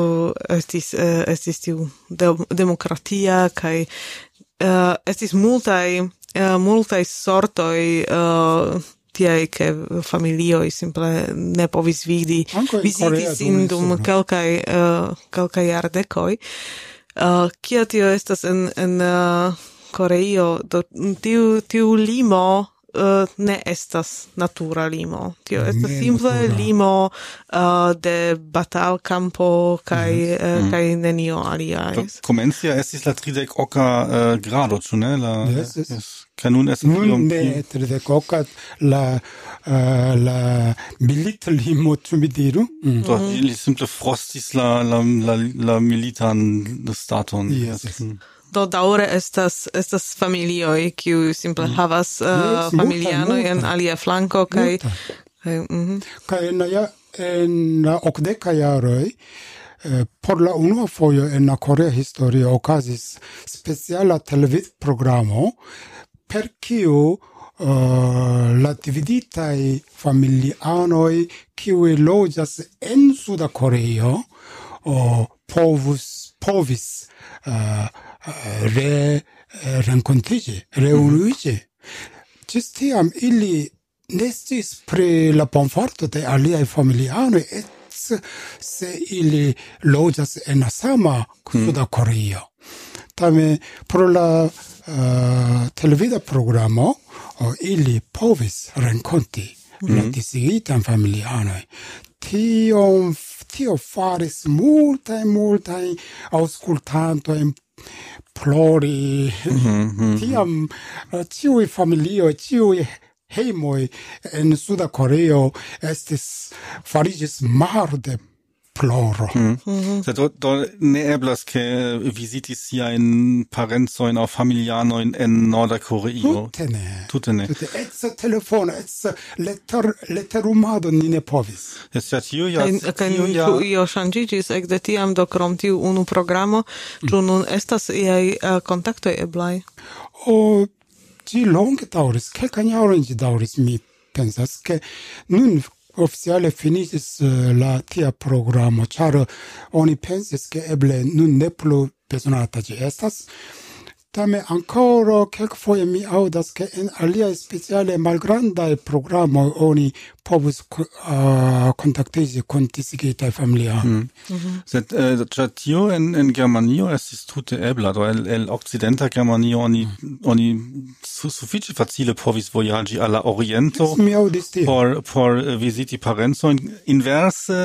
estis tiu demokratia, kaj estis multaj sortoj tiaj, ke familioj simple ne povis viziti sin dum kelkaj jardekoj. Kia tio estas en Koreio, do tiu limo ne estas natura limo. Tio estas simple limo de batalkampo kaj nenio alia. Komence estis la 30 grado, ĉu ne? Kaj nun estas ne 30 la militlimo, ĉu mi diru? Do ili simple frostis la militan staton. Do daŭre estas familioj, kiuj simple havas familianoj en alia flanko kaj kaj en la 80 jaroj por la unua fojo en la korea historio okazis speciala televidprogramo per kiu la dividitaj familianoj kiuj loĝas en Suda Koreo povis renkontiĝi, reuniĝi. Ĝis tiam ili ne sciis pri la bonfarto de aliaj familianoj, se ili loĝas en la sama Suda Koreo. Tamen pro la televida programo ili povis renkonti la disigitan familianoj. Tio faris multaj aŭskultantoj plori. Tiam ĉiuj familioj, ĉiuj hejmoj en Suda Koreo fariĝis mar de ploro. Do ne eblas ke vizitis siajn parencojn aŭ familianojn en Norda Koreo. Tute ne. Eĉ telefono, eĉ letterumado ni ne povis. Kaj io ŝanĝiĝis ekde tiam, do krom tiu unu programo, ĉu nun estas iaj kontaktoj eblaj? Ĝi longe daŭris, kelkajn jarojn ĝi daŭris, mi pensas, ke nun oficiale finiĝis la tia programo, ĉar oni pensis, ke eble nun ne plu bezonata ĝi estas. Tamen ankoraŭ kelkfoje mi aŭdas, ke en aliaj speciale malgrandaj programoj oni povus kontaktiĝi kun disigitaj familianoj. Sed ĉar tio en Germanio estis tute ebla, do el okcidenta Germanio oni sufiĉe facile povis vojaĝi al la oriento por viziti parencojn. Inverse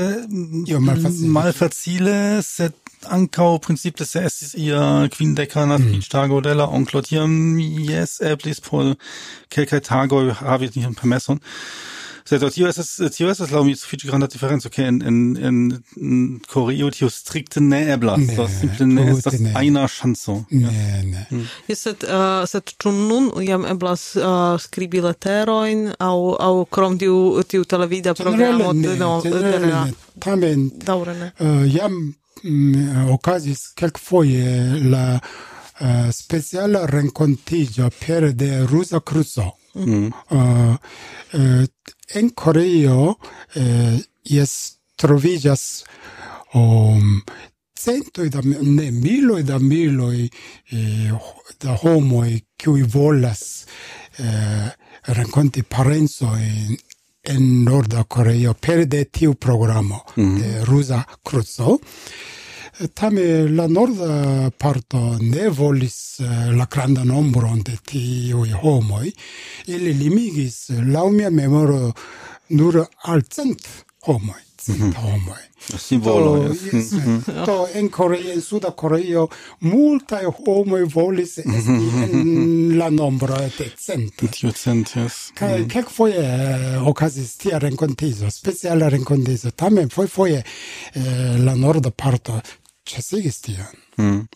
malfacile, sed ankaŭ principe se estis ia kvindeka naskiĝtago de la onklo, tiam jes eblis por kelkaj tagoj havi tiun permeson. Sed tio estas laŭ mi sufiĉe granda diferenco, ke en Koreo tio strikte ne eblas. Do simple ne estas ajna ŝanco. Ne. Sed ĉu nun jam eblas skribi leterojn aŭ krom tiu televida programo? Ĝenerale ne. Tamen jam okazis kelkfoje la speciala renkontiĝo pere de Ruza Kruco. En Koreo troviĝas centoj miloj da homoj kiuj volas renkonti parencojn en Norda Koreo pere de tiu programo de Ruza Kruco. Tamen la norda parto ne volis la granda nombron de tiuj homoj. Ili limigis, laŭ mia memoro, nur al 100 homoj. Simbolo. Do en Koreo, en Suda Koreo, multaj homoj volis esti en la nombro de 100. Tiu 100, jes. Kaj kelkfoje okazis tia renkontiĝo, speciala renkontiĝo. Tamen fojfoje la norda parto ĉesigis tion.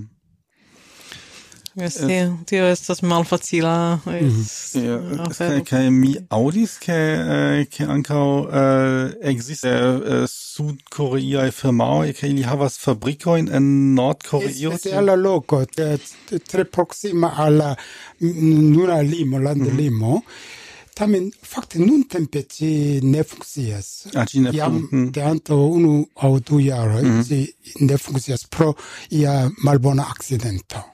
Tio estas malfacila afero. Kaj mi aŭdis, ke ankaŭ ekzistas sudkoreaj firmaoj, ke ili havas fabrikojn en Nordkoreo. Speciala loko, tre proksima al la nuna limo, landlimo. Tamen fakte nuntempe ĝi ne funkcias. Jam de antaŭ 1 aŭ 2 jaroj ĝi ne funkcias pro ia malbona akcidento.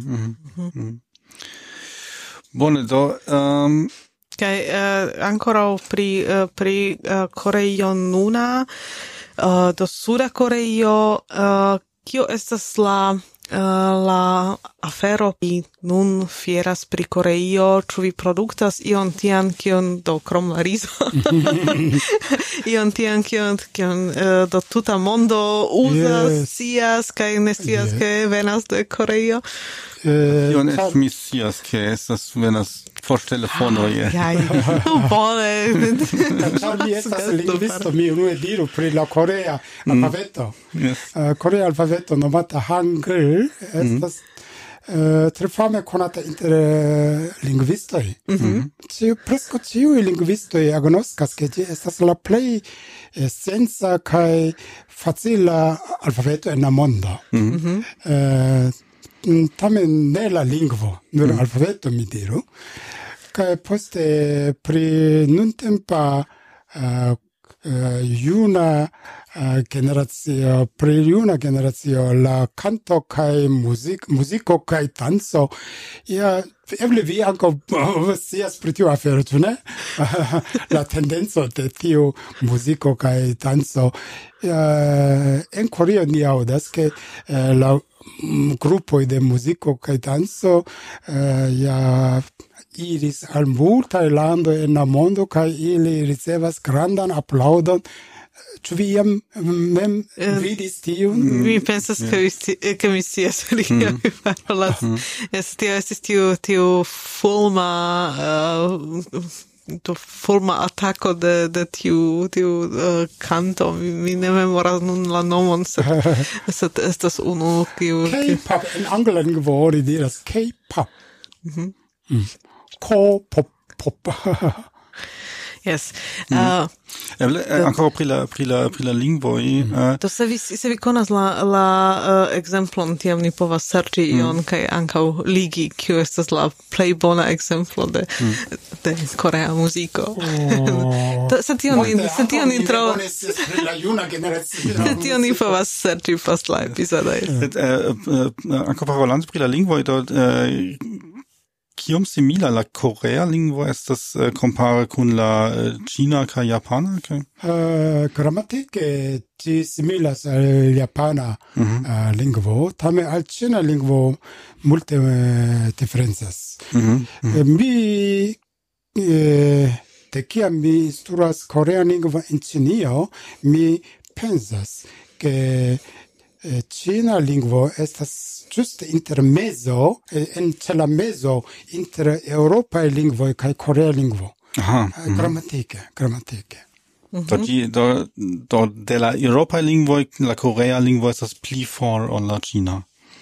Bone, do kaj ankoraŭ pri Koreo nuna, do Suda Koreo, kio estas la afero vi nun fieras pri Koreo, ĉu vi produktas ion tian, kion do krom la rizo, ion tian, kion do tuta mondo uzas, scias, kaj ne scias, ke venas de Koreo? Ion mi scias, ke estas venas telefono. Bone. Char mi estas lingvisto, mi unue diru pri la korea alfabeto. Korea alfabeto nomata Hangul estas tre fame konata inter lingvistoj. Preskaŭ ĉiuj lingvistoj agnoskas, ke ĝi estas la plej sensa kaj facila alfabeto en la mondo. Tamen ne la lingvo, nur alfabeto mi diru. Kaj poste pri nuntempa juna generacio la canto kaj muziko kaj danco eble vi ankaŭ scias pri tiu afero, ĉu ne? La tendenco de tiu muziko kaj danco en Korea ni aŭdas, ke la grupoj de muziko kaj danco iris al multaj landoj en la mondo kaj ili ricevas grandan aplaŭdon. Ĉu vi jam mem vidis tiun? Mi pensas, ke mi scias pri kio vi parolas. Tio estis tiu fulma atako de tiu canto. Mi ne memoras nun la nomon, sed estas unu kiu... K-pop, en angla lingvo oni diras K-pop. K-pop. Yes. Ancora pri la lingvoj. Do se vi konas la ekzemplon, tiam ni povas serĉi ion kaj ankaŭ ligi, kiu estas la plej bona ekzemplo de korea muziko. Sed tion ni trovas la juna generacio. Tion ni povas serĉi post la epizodoj. Ankaŭ parolante pri la lingvoj, do kiom simila la korea lingvo estas kompare kun la ĉina kaj japana? Gramatike ĝi similas al japana lingvo, tamen al ĉina lingvo multe diferencas. Mi de kiam mi instruas korean lingvon en Ĉinio, mi pensas ke Ĉina lingvo estas ĝuste intermezo, en la mezo inter eŭropaj lingvoj kaj korea lingvo. Gramatike. Do de la eŭropaj lingvoj la korea lingvo estas pli for ol la ĉina.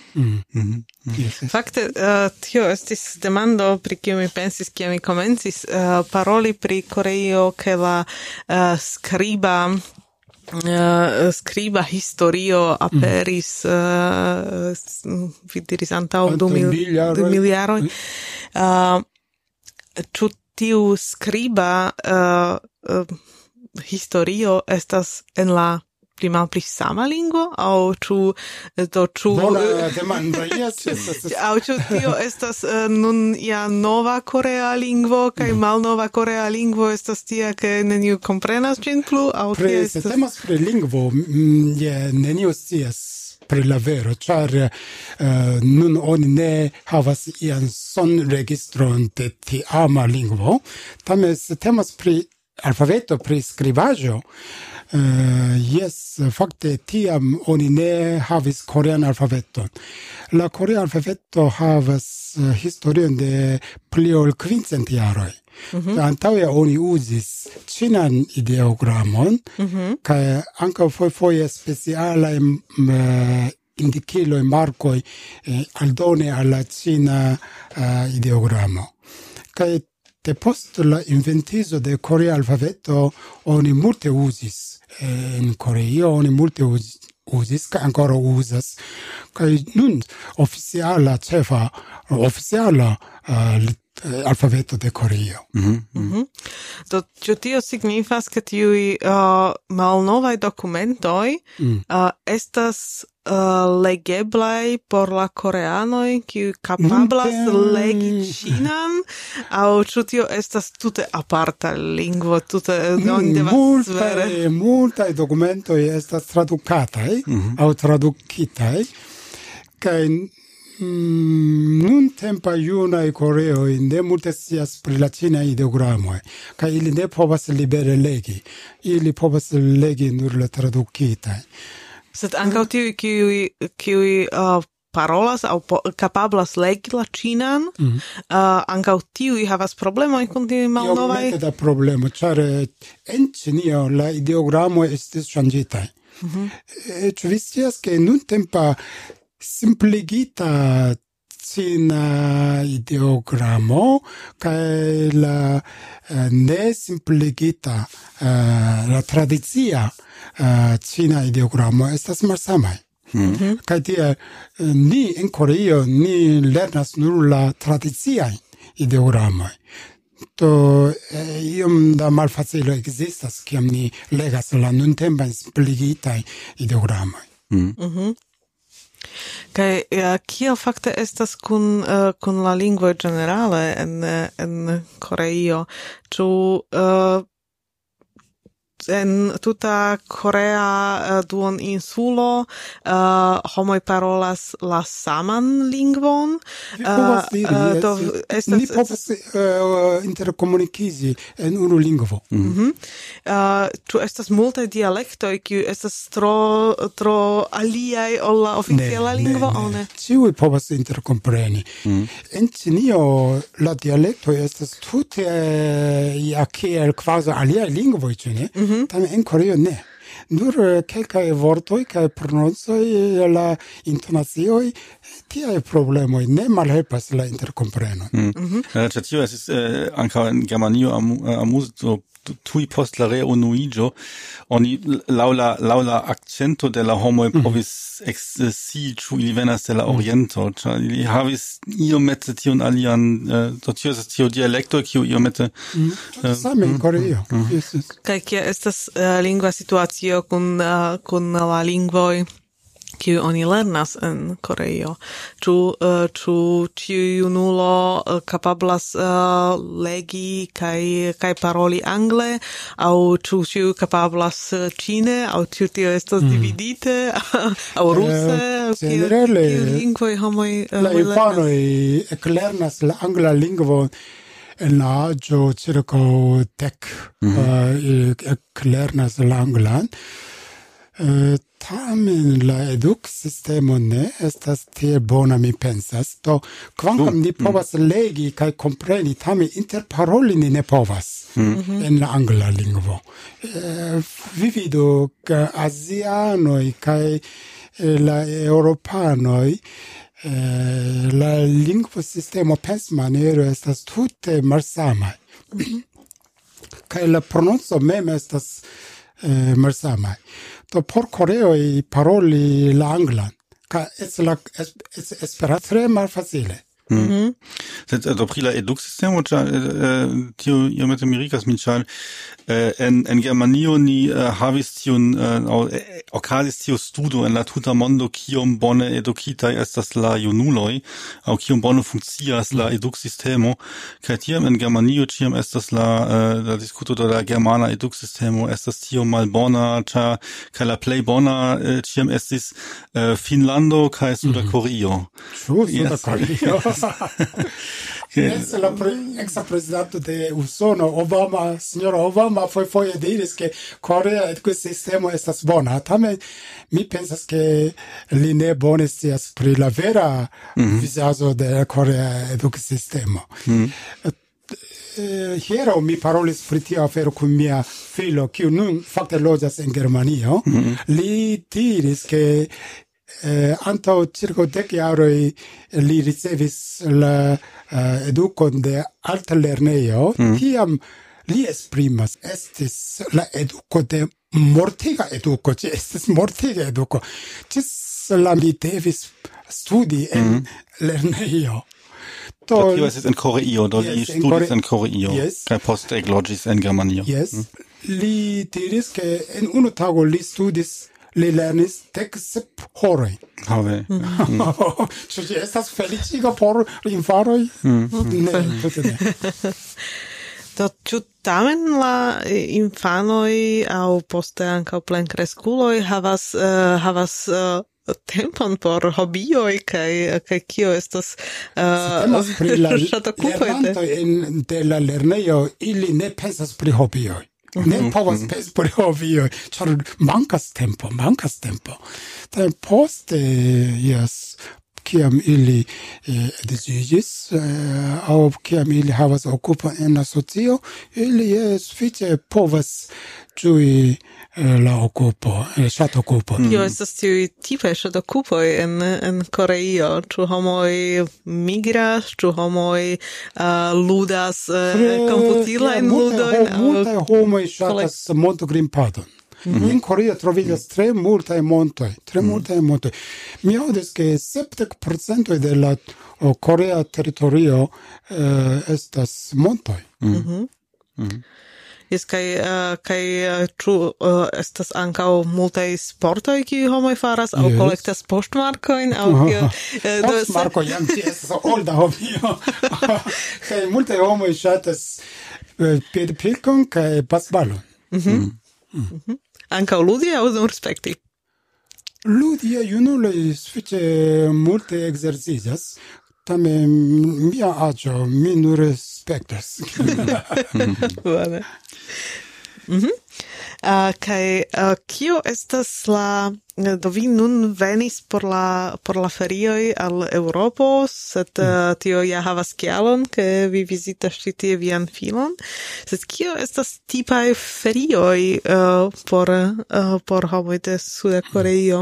Fakte, tio estis demando pri kiu mi pensis, kiam mi komencis paroli pri Koreio, ke la skriba historio aperis vi diris antaŭ 2000 jaroj. Ĉu tiu skriba historio estas en la pli malpli sama lingvo, aŭ ĉu bona demando, jes. Aŭ ĉu tio estas nun ja nova korea lingvo kaj malnova korea lingvo estas tia, ke neniu komprenas ĝin plu, aŭ kio estas? Se temas pri lingvo, neniu scias pri la vero, ĉar nun oni ne havas ian sonregistron de tiama lingvo. Tamen se temas pri alfabeto, pri skribaĵo, fakte tiam oni ne havis korean alfabeton. La korea alfabeto havas historion de pli ol 500 jaroj. Antaŭe oni uzis ĉinan ideogramon, kaj ankaŭ foje specialaj indikiloj, markoj aldone al la ĉina ideogramo. Kaj depost la inventizo de korea alfabeto oni multe uzis en Koreio, oni multe uzis, kaj ankoraŭ uzas, kaj nun oficiala alfabeto de Koreio. Do ĉu tio signifas, ke tiuj malnovaj dokumentoj estas legeblaj por la koreanoj, kiuj kapablas legi ĉinan, aŭ ĉu tio estas tute aparta lingvo, tute oni devas vere? Multaj dokumentoj estas tradukataj aŭ tradukitaj, kaj nuntempa junaj koreoj ne multe scias pri la ĉinaj ideogramoj, kaj ili ne povas libere legi. Ili povas legi nur la tradukitaj. Sed ankaŭ tiuj kiuj parolas au capablas legi la cinan, ancau tiui havas problemoi kun tiui malnovaj? Iomete da problemo, char en Cinio la ideogramo estis changitai. Ĉu vi scias ke nuntempa simpligita cina ideogramo kaj la ne simpligita la tradicia cina ideogramo estas malsamaj. Kaj tie ni en Koreio ni lernas nur la tradiciaj ideogramoj. Do iom da malfacilo ekzistas kiam ni legas la nuntempajn simpligitaj ideogramoj. Kaj kio fakte estas kun la lingvoj ĝenerale en Koreio? Ĉu en tuta Korea duoninsulo homoj parolas la saman lingvon? Ni povas interkomunikiĝi en unu lingvo. Ĉu estas multaj dialektoj kiuj estas tro aliaj ol la oficiala lingvo? Ne. Ĉiuj povas interkompreni. En Ĉinio la dialektoj estas tute kiel kvazaŭ aliaj lingvoj, ĉu ne? Tamen en Koreio ne. Nur kelkaj vortoj kaj prononcoj, la intonacioj, tiaj problemoj ne malhelpas la interkomprenon. Ĉar tio estis ankaŭ en Germanio amuzo tui post la reunuiĝo oni laŭ la akcento de la homoj povis ekscii ĉu ili venas de la oriento, ĉar ili havis iomete tiun alian tio estas tio dialekto kiu iomete same en Koreio. Kaj kia estas lingva situacio kun la lingvoj kiu oni lernas en Koreio? Ĉu ĉiu junulo kapablas legi kaj paroli angle, aŭ ĉu ĉiu kapablas ĉine, aŭ ĉu tio estas dividite, aŭ ruse? Generale lingvoj homoj la infanoj eklernas la angla lingvon en la aĝo ĉirkaŭ 10 eklernas la anglan. Tamen la eduksistemo ne estas tiel bona, mi pensas. Do kvankam ni povas legi kaj kompreni, tamen interparoli ni ne povas en la angla lingvo. Vi vidu ke azianoj kaj la eŭropanoj la lingvosistemo pensmaniero estas tute malsamaj. Kaj la prononco mem estas malsamaj. Do por Koreoj paroli la anglan, kaj Esperanto tre malfacile. Sed do pri la eduksistemo, tio iomete mirigas min, ĉar en Germanio ni havis tiun okazis tiu studo en la tuta mondo kiom bone edukitaj estas la junuloj aŭ kiom bone funkcias la eduksistemo, kaj tiam en Germanio ĉiam estas la diskuto de la germana eduksistemo estas tiom malbona, kaj la plej bona ĉiam estis Finnlando kaj Suda Koreio. Suda Koreio. La ex-presidente de Usono, signora Obama, foje diris ke Korea eduksistemo estas bona. Tamen mi pensas ke li ne bone scias pri la vera vizaĝo de Korea eduksistemo. Hieraŭ mi parolis pri tiu afero kun mia filo, kiu nun fakte loĝas en Germanio. Li diris ke antaŭ circa 10 jaroj li ricevis la edukon de altlernejo. Tiam li esprimas, estis la eduko de mortiga eduko, estis mortiga eduko. Ĝis la mi devis studi en lernejo. Tio estis en Koreio, do li studis en Koreio, kaj poste ekloĝis en Germanio. Li diris ke en unu tago li studis, li lernis 10 horoj. Ĉu ĝi estas feliciga por infanoj? Ne, tute ne. Do ĉu tamen la infanoj aŭ poste ankaŭ plenkreskuloj havas tempon por hobioj kaj kio estas pri la lernantoj de la lernejo, ili ne pensas pri hobioj. Ne povas pensi pri hobioj, ĉar mankas tempo. Poste, kiam ili edziĝis, aŭ kiam ili havas okupon en la socio, ili sufiĉe povas ĝui la okupo, ŝatokupo. Kio estas tiuj tipaj ŝatokupoj en Koreio? Ĉu homoj migras, ĉu homoj ludas komputilajn ludojn? Multaj homoj ŝatas montogrimpadon. In Korea troviĝas tre multaj montoj. Mi aŭdis, ke 70% de la korea teritorio estas montoj. Jes, kaj ĉu estas ankaŭ multaj sportoj, kiuj homoj faras, aŭ kolektas poŝtmarkojn, aŭ kio? Poŝtmarkoj jam ĝi estas olda hobio. Kaj multaj homoj ŝatas piedpilkon kaj basbalon. Ankaŭ ludi aŭ nur spekti? Ludi junuloj sufiĉe multe ekzerciĝas. Tamen mia aĝo mi nur spektas. Bone. Kaj kio estas la... Do vi nun venis por la ferioj al Eŭropo, sed tio ja havas kialon, ke vi vizitas ĉi tie vian filon. Sed kio estas tipaj ferioj por homoj de Suda Koreio?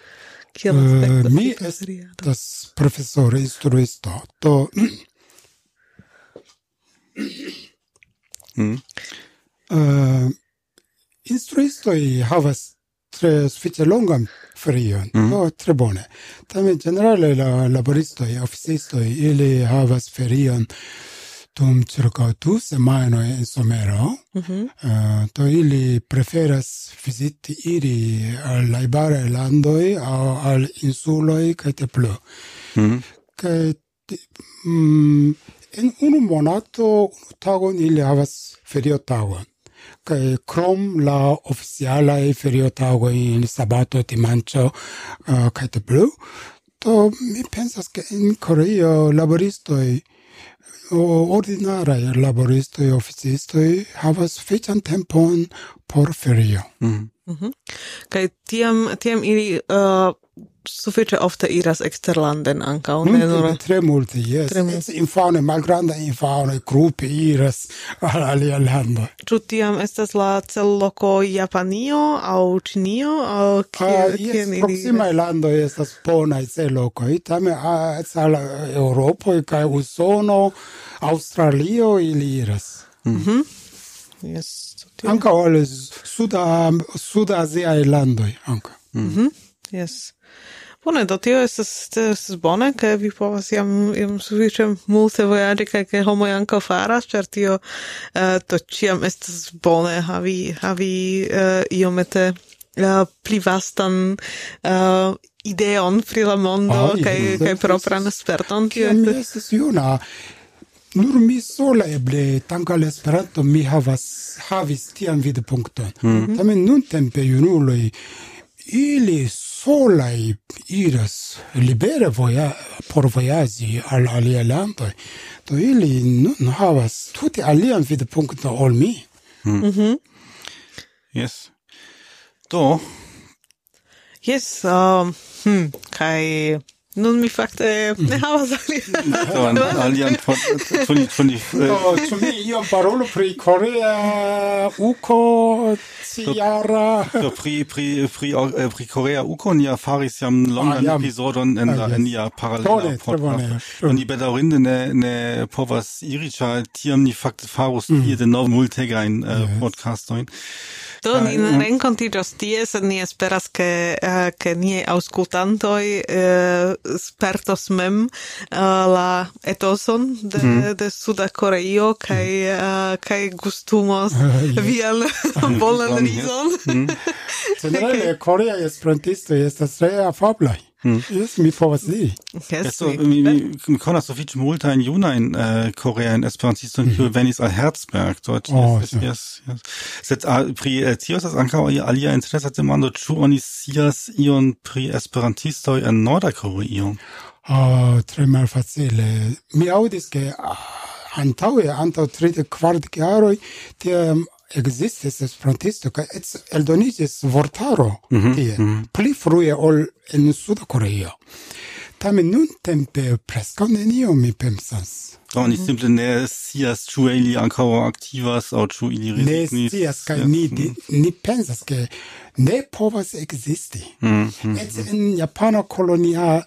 Mi estas profesoro, instruisto. Instruistoj havas sufiĉe longan ferion, tre bone. Tamen ĝenerale la laboristoj, oficistoj, ili havas ferion dum circa 2 semajnoj en somero. Do ili preferas viziti iri al najbaraj landoj aŭ al insuloj kaj tiel plu. Kaj en unu monato, unu tagon ili havas feriotagon. Kaj krom la oficialaj feriotagoj, sabato, dimanĉo kaj tiel plu, do mi pensas, ke en Koreio laboristoj ordinaraj laboristoj, oficistoj havas sufiĉan tempon por ferio. Kaj tiam ili sufiĉe ofte iras eksterlanden ankaŭ. Tre multe, jes. Infanoj, malgrandaj infanoj grupe iras al alia lando. Ĉu tiam estas la celloko Japanio aŭ Ĉinio? Jes, proksimaj landoj estas bonaj cellokoj. Tamen al Eŭropo kaj Usono, Aŭstralio ili iras. Yes. Ankaŭ al sudaziaj landoj ankaŭ. Yes. Bone, do tio estas bone, ke vi povas jam sufiĉe multe vojaĝi kaj ke homoj ankaŭ faras, ĉar tio to ĉiam estas bone havi iomete pli vastan ideon pri la mondo kaj propran sperton. Mi estas juna. Nur mi sola eble, tanko al Esperanto, mi havis tian vidpunkton. Tamen nuntempe junuloj, ili solaj iras libere por vojaĝi al aliaj landoj. Do ili nun havas tute alian vidpunkton ol mi. Yes. Do. Yes, kaj nun mi fakte ne havas alian ĉu mi iom parolu pri Korea uko ciara? Pri Korea uko ni faris jam longan epizodon en nia paralela podcast. Ni bedaŭrinde ne povas iri, ĉar tiam ni fakte farus tie denove multegajn podcastojn. Do ni renkontiĝos tie, sed ni esperas, ke niaj aŭskultantoj spertos mem la etoson de Suda Koreio kaj gustumos vian bonan rizon. Generale, koreaj esperantistoj estas tre afablaj. Yes, mi povas diri. Mi konas sufiĉe multajn junajn koreajn esperantistojn, kiuj venis al Herzberg. Dort sed pri tio estas ankaŭ alia interesa demando, ĉu oni scias ion pri esperantistoj en Norda Koreio? Tre malfacile. Mi aŭdis, ke antaŭ 30-40 jaroj tiam existis esperantisto kaj eldoniĝis vortaro tie, pli frue ol en Suda Koreio. tamen nun tempe preskaŭ nenio, mi pensas. Oni simple ne scias ĉu ili ankaŭ aktivas aŭ ĉu ili Ne rezignis. scias kaj ni pensas ke ne povas ekzisti. Eĉ en japana kolonia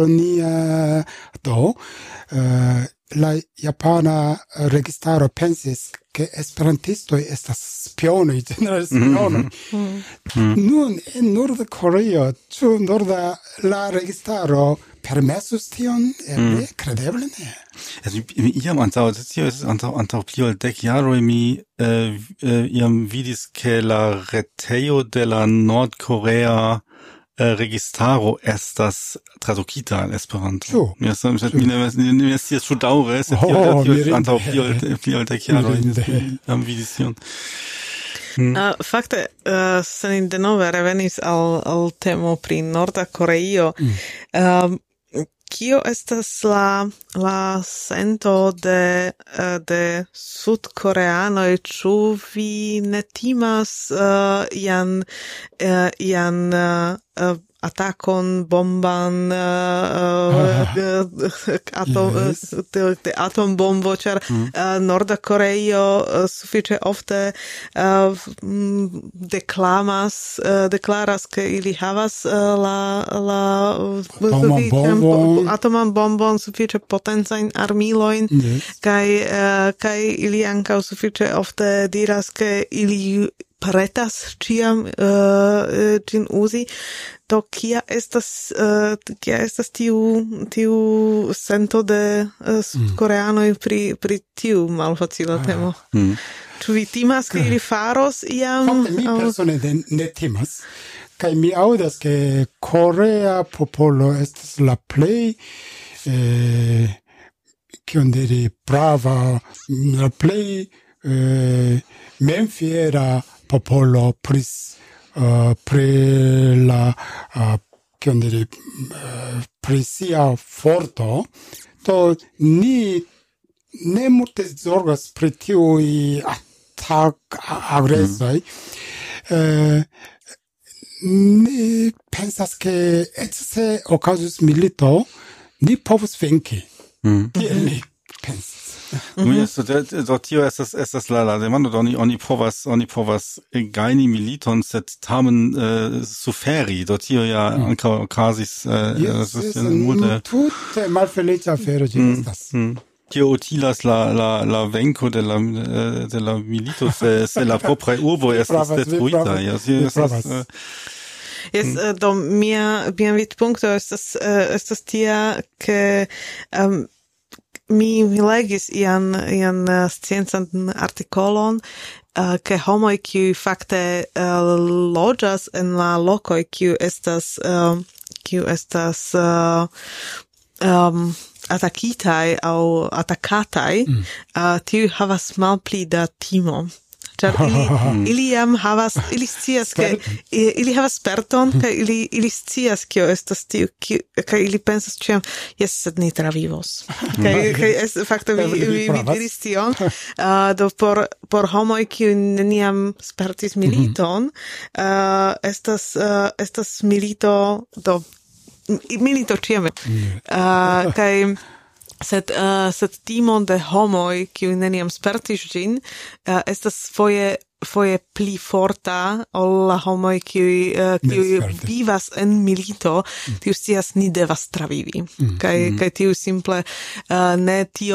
la japana registaro pensis ke esperantistoj estas spionoj, ĝenerale spionoj. Nun en Norda Koreo, ĉu norda la registaro permesus tion? Kredeble ne. Also iam antaŭ pli ol 10 jaroj mi iam vidis ke la retejo de la Nordkorea registaro estas tradukita al Esperanto. Mi ne scias ĉu daŭre, sed antaŭ pli ol 10 jaroj jam vidis tion. Fakte, se ni denove revenis al temo pri Norda Koreio, kio estas la sento de sudkoreanoj? Ĉu vi ne timas ian atakon bomban de atombombo, ĉar Norda Koreio sufiĉe ofte deklaras ke ili havas la atoman bombon, sufiĉe potencajn armilojn, kaj ili ankaŭ sufiĉe ofte diras ke ili pretas ĉiam ĝin uzi. Do kia estas tiu sento de sudkoreanoj pri tiu malfacila temo? Ĉu vi timas ke ili faros iam? Fakte mi persone ne timas. Kaj mi aŭdas ke korea popolo estas la plej kion diri brava, la plej memfiera popolo pri la kion diri pri sia forto. Do ni ne multe zorgas pri tiuj agresoj. Ni pensas ke eĉ se okazus milito, ni povus venki. Tiel ni pensas. Do tio estas la demando, oni povas gajni militon, sed tamen suferi, do tio ja ankaŭ okazis multe. Tute malfeliĉa afero ĝi estas. Kio utilas la venko de la milito, se la propraj urboj estas detruita. Do mia vidpunkto estas tia, ke mi legis ian sciencan artikolon, ke homoj kiuj fakte loĝas en la lokoj kiu estas atakitaj aŭ atakataj, tiuj havas malpli da timo. Ĉar ili jam havas, ili scias ke ili havas sperton, kaj ili scias kio estas tiu, kaj ili pensas ĉiam, jes, sed ni travivos. Kaj fakte vi diris tion, do por homoj kiuj neniam spertis militon, estas milito, do milito ĉiam, kaj sed timon de homoj kiuj neniam spertis ĝin estas foje pli forta ol la homoj kiuj vivas en milito, tiu scias ni devas travivi. Kaj tiu simple ne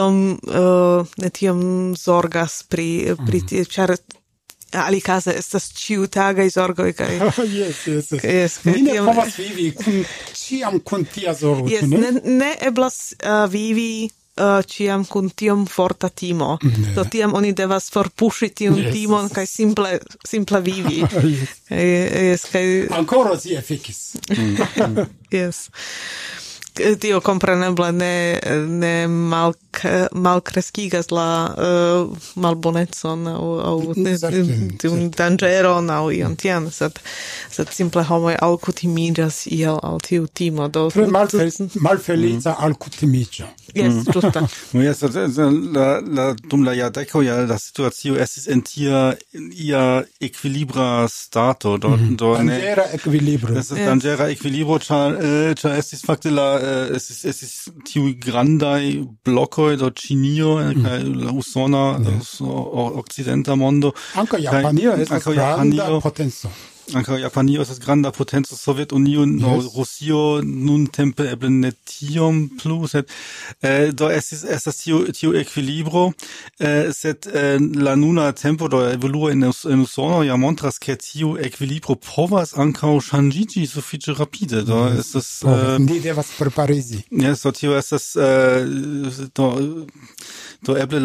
tiom zorgas pri tio, ĉar alikaze estas ĉiutagaj zorgoj kaj ni ne povas vivi ĉiam kun tia zorgo. Ne eblas vivi ĉiam kun tiom forta timo. Do tiam oni devas forpuŝi tiun timon kaj simple vivi. Ankoraŭ ĝi efikis. Yes. Tio kompreneble ne malkreskigas la malbonecon aŭ tiun danĝeron aŭ ion tian, sed simple homoj alkutimiĝas al tiu timo. Tre malfeliĉa alkutimiĝo. Jes, ĝuste. Dum la jardeko la situacio estis en ia ekvilibra stato. Danĝera ekvilibro. Danĝera ekvilibro, ĉar estis fakte la es ist tiu grandai blockoi do Cinio, kai la Usona, occidenta mondo. Anche Japanio estas granda potenco. Anche Japanio estas granda potenco, Sovjetunio, Russio nun tempe eble ne tiom plu, sed do estas tiu equilibro, sed la nuna tempo do evoluo in Usono ja montras ke tiu equilibro povas ankaŭ ŝanĝiĝi sufiĉe rapide. Do estas ni devas preparizi. Ja, so tio estas do eble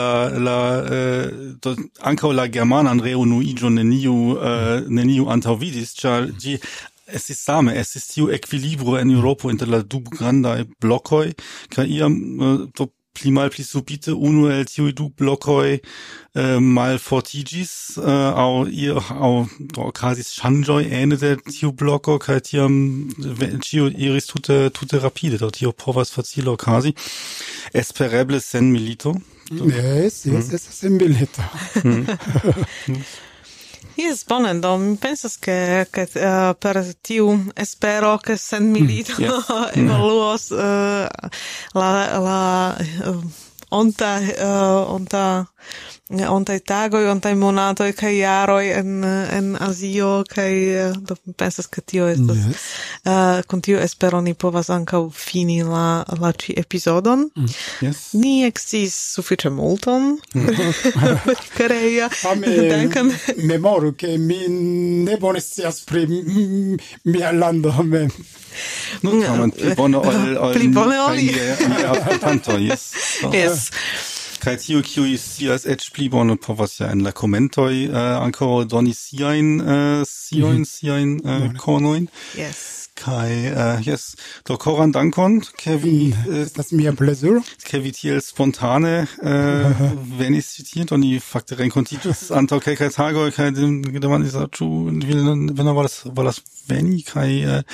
do ankaŭ la germanan reunuiĝon neniu antaŭvidis, ĉar ĝi estis same, estis tiu equilibro en Eŭropo inter la du grandaj blokoj, kaj iam do pli malpli subite unu el tiuj du blokoj malfortiĝis aŭ do okazis ŝanĝoj ene de tiu bloko, kaj tiam ĉio iris tute rapide, do tio povas facile okazi, espereble sen milito. Yes, sen milito. Yes, bone, do mi pensas che per tiu espero che sen milito evoluos la ontai tagoi, ontai monatoi kai jaroi en Azio, kai do pensas che tio estas con tio espero ni povas ancau fini la ci episodon. Ni exis sufiĉe multon Korea. Dankan. Memoru che mi ne bone scias pri mia lando mem. Pli bone ol tanto, yes. Kai tiu kiu scias eĉ pli bone povas ja en la komentoj ankaŭ doni siajn konojn. Yes. Kai do koran dankon, ke vi estas mia plezuro, ke vi tiel spontane venis tien und ni fakte renkontiĝis antaŭ kelkaj tagoj, kaj demandis ĉu vi volas veni, kaj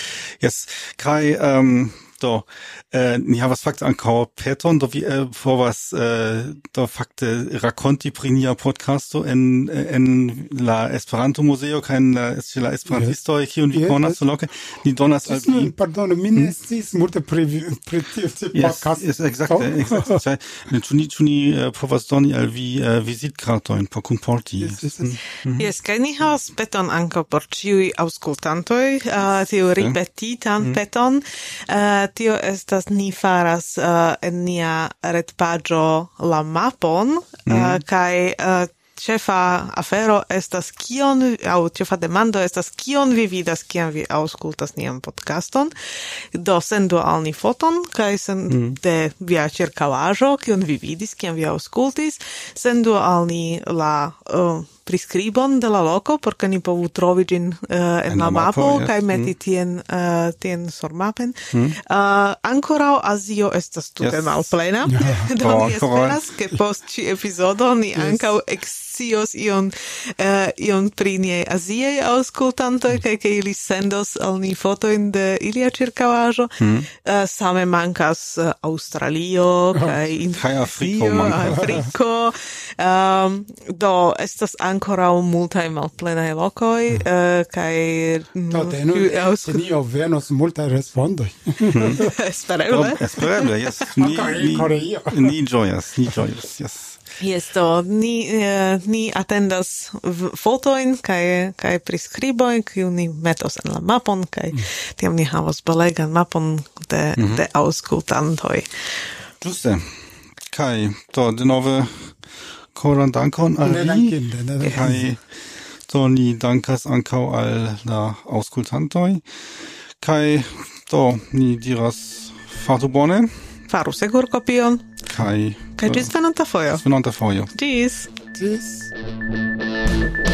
kai do ni havas fakte ankaŭ peton, do vi povas do fakte rakonti pri nia podcasto en la Esperanto Muzeo kaj en la esperantistoj kiun vi konas loke. Ni donas al vi. Pardon, mi ne sciis multe pri tiu podcast. Yes, ekzakte. Ĉu ni povas doni al vi vizitkartojn por kunporti? Yes, kaj ni havas peton ankaŭ por ĉiuj aŭskultantoj, tiu ripetitan peton. Tio estas ni faras en nia retpaĝo la mapon, kaj ĉefa afero estas ĉefa demando estas kion vi vidas, kiam vi aŭskultas nian podcaston. Do sendu al ni foton kaj de via ĉirkaŭaĵo, kion vi vidis, kiam vi aŭskultis, sendu al ni la priskribon de la loko, por ke ni povu trovi ĝin en la mapo kaj meti tien sur mapen. Ankoraŭ Azio estas tute malplena, do mi esperas ke post ĉi epizodo ni ankaŭ ekscios ion pri niaj aziaj aŭskultantoj kaj ke ili sendos al ni fotojn de ilia ĉirkaŭaĵo. Same mankas Aŭstralio kaj Afriko. Do estas ankoraŭ multaj malplenaj lokoj kaj Senio venos multaj respondoj. Espereble, yes. Ni ĝojas, yes. Yes, do ni atendas fotojn kaj priskribojn, kiu ni metos en la mapon, kaj tiam ni havos belegan mapon de aŭskultantoj. Ĝuste. Kaj do denove koran dankon al vi, kaj do ni dankas ankaŭ al la aŭskultantoj, kaj do ni diras fartu bone, faru segurkopion, kaj ĝis venonta fojo. Ĝis. Ĝis.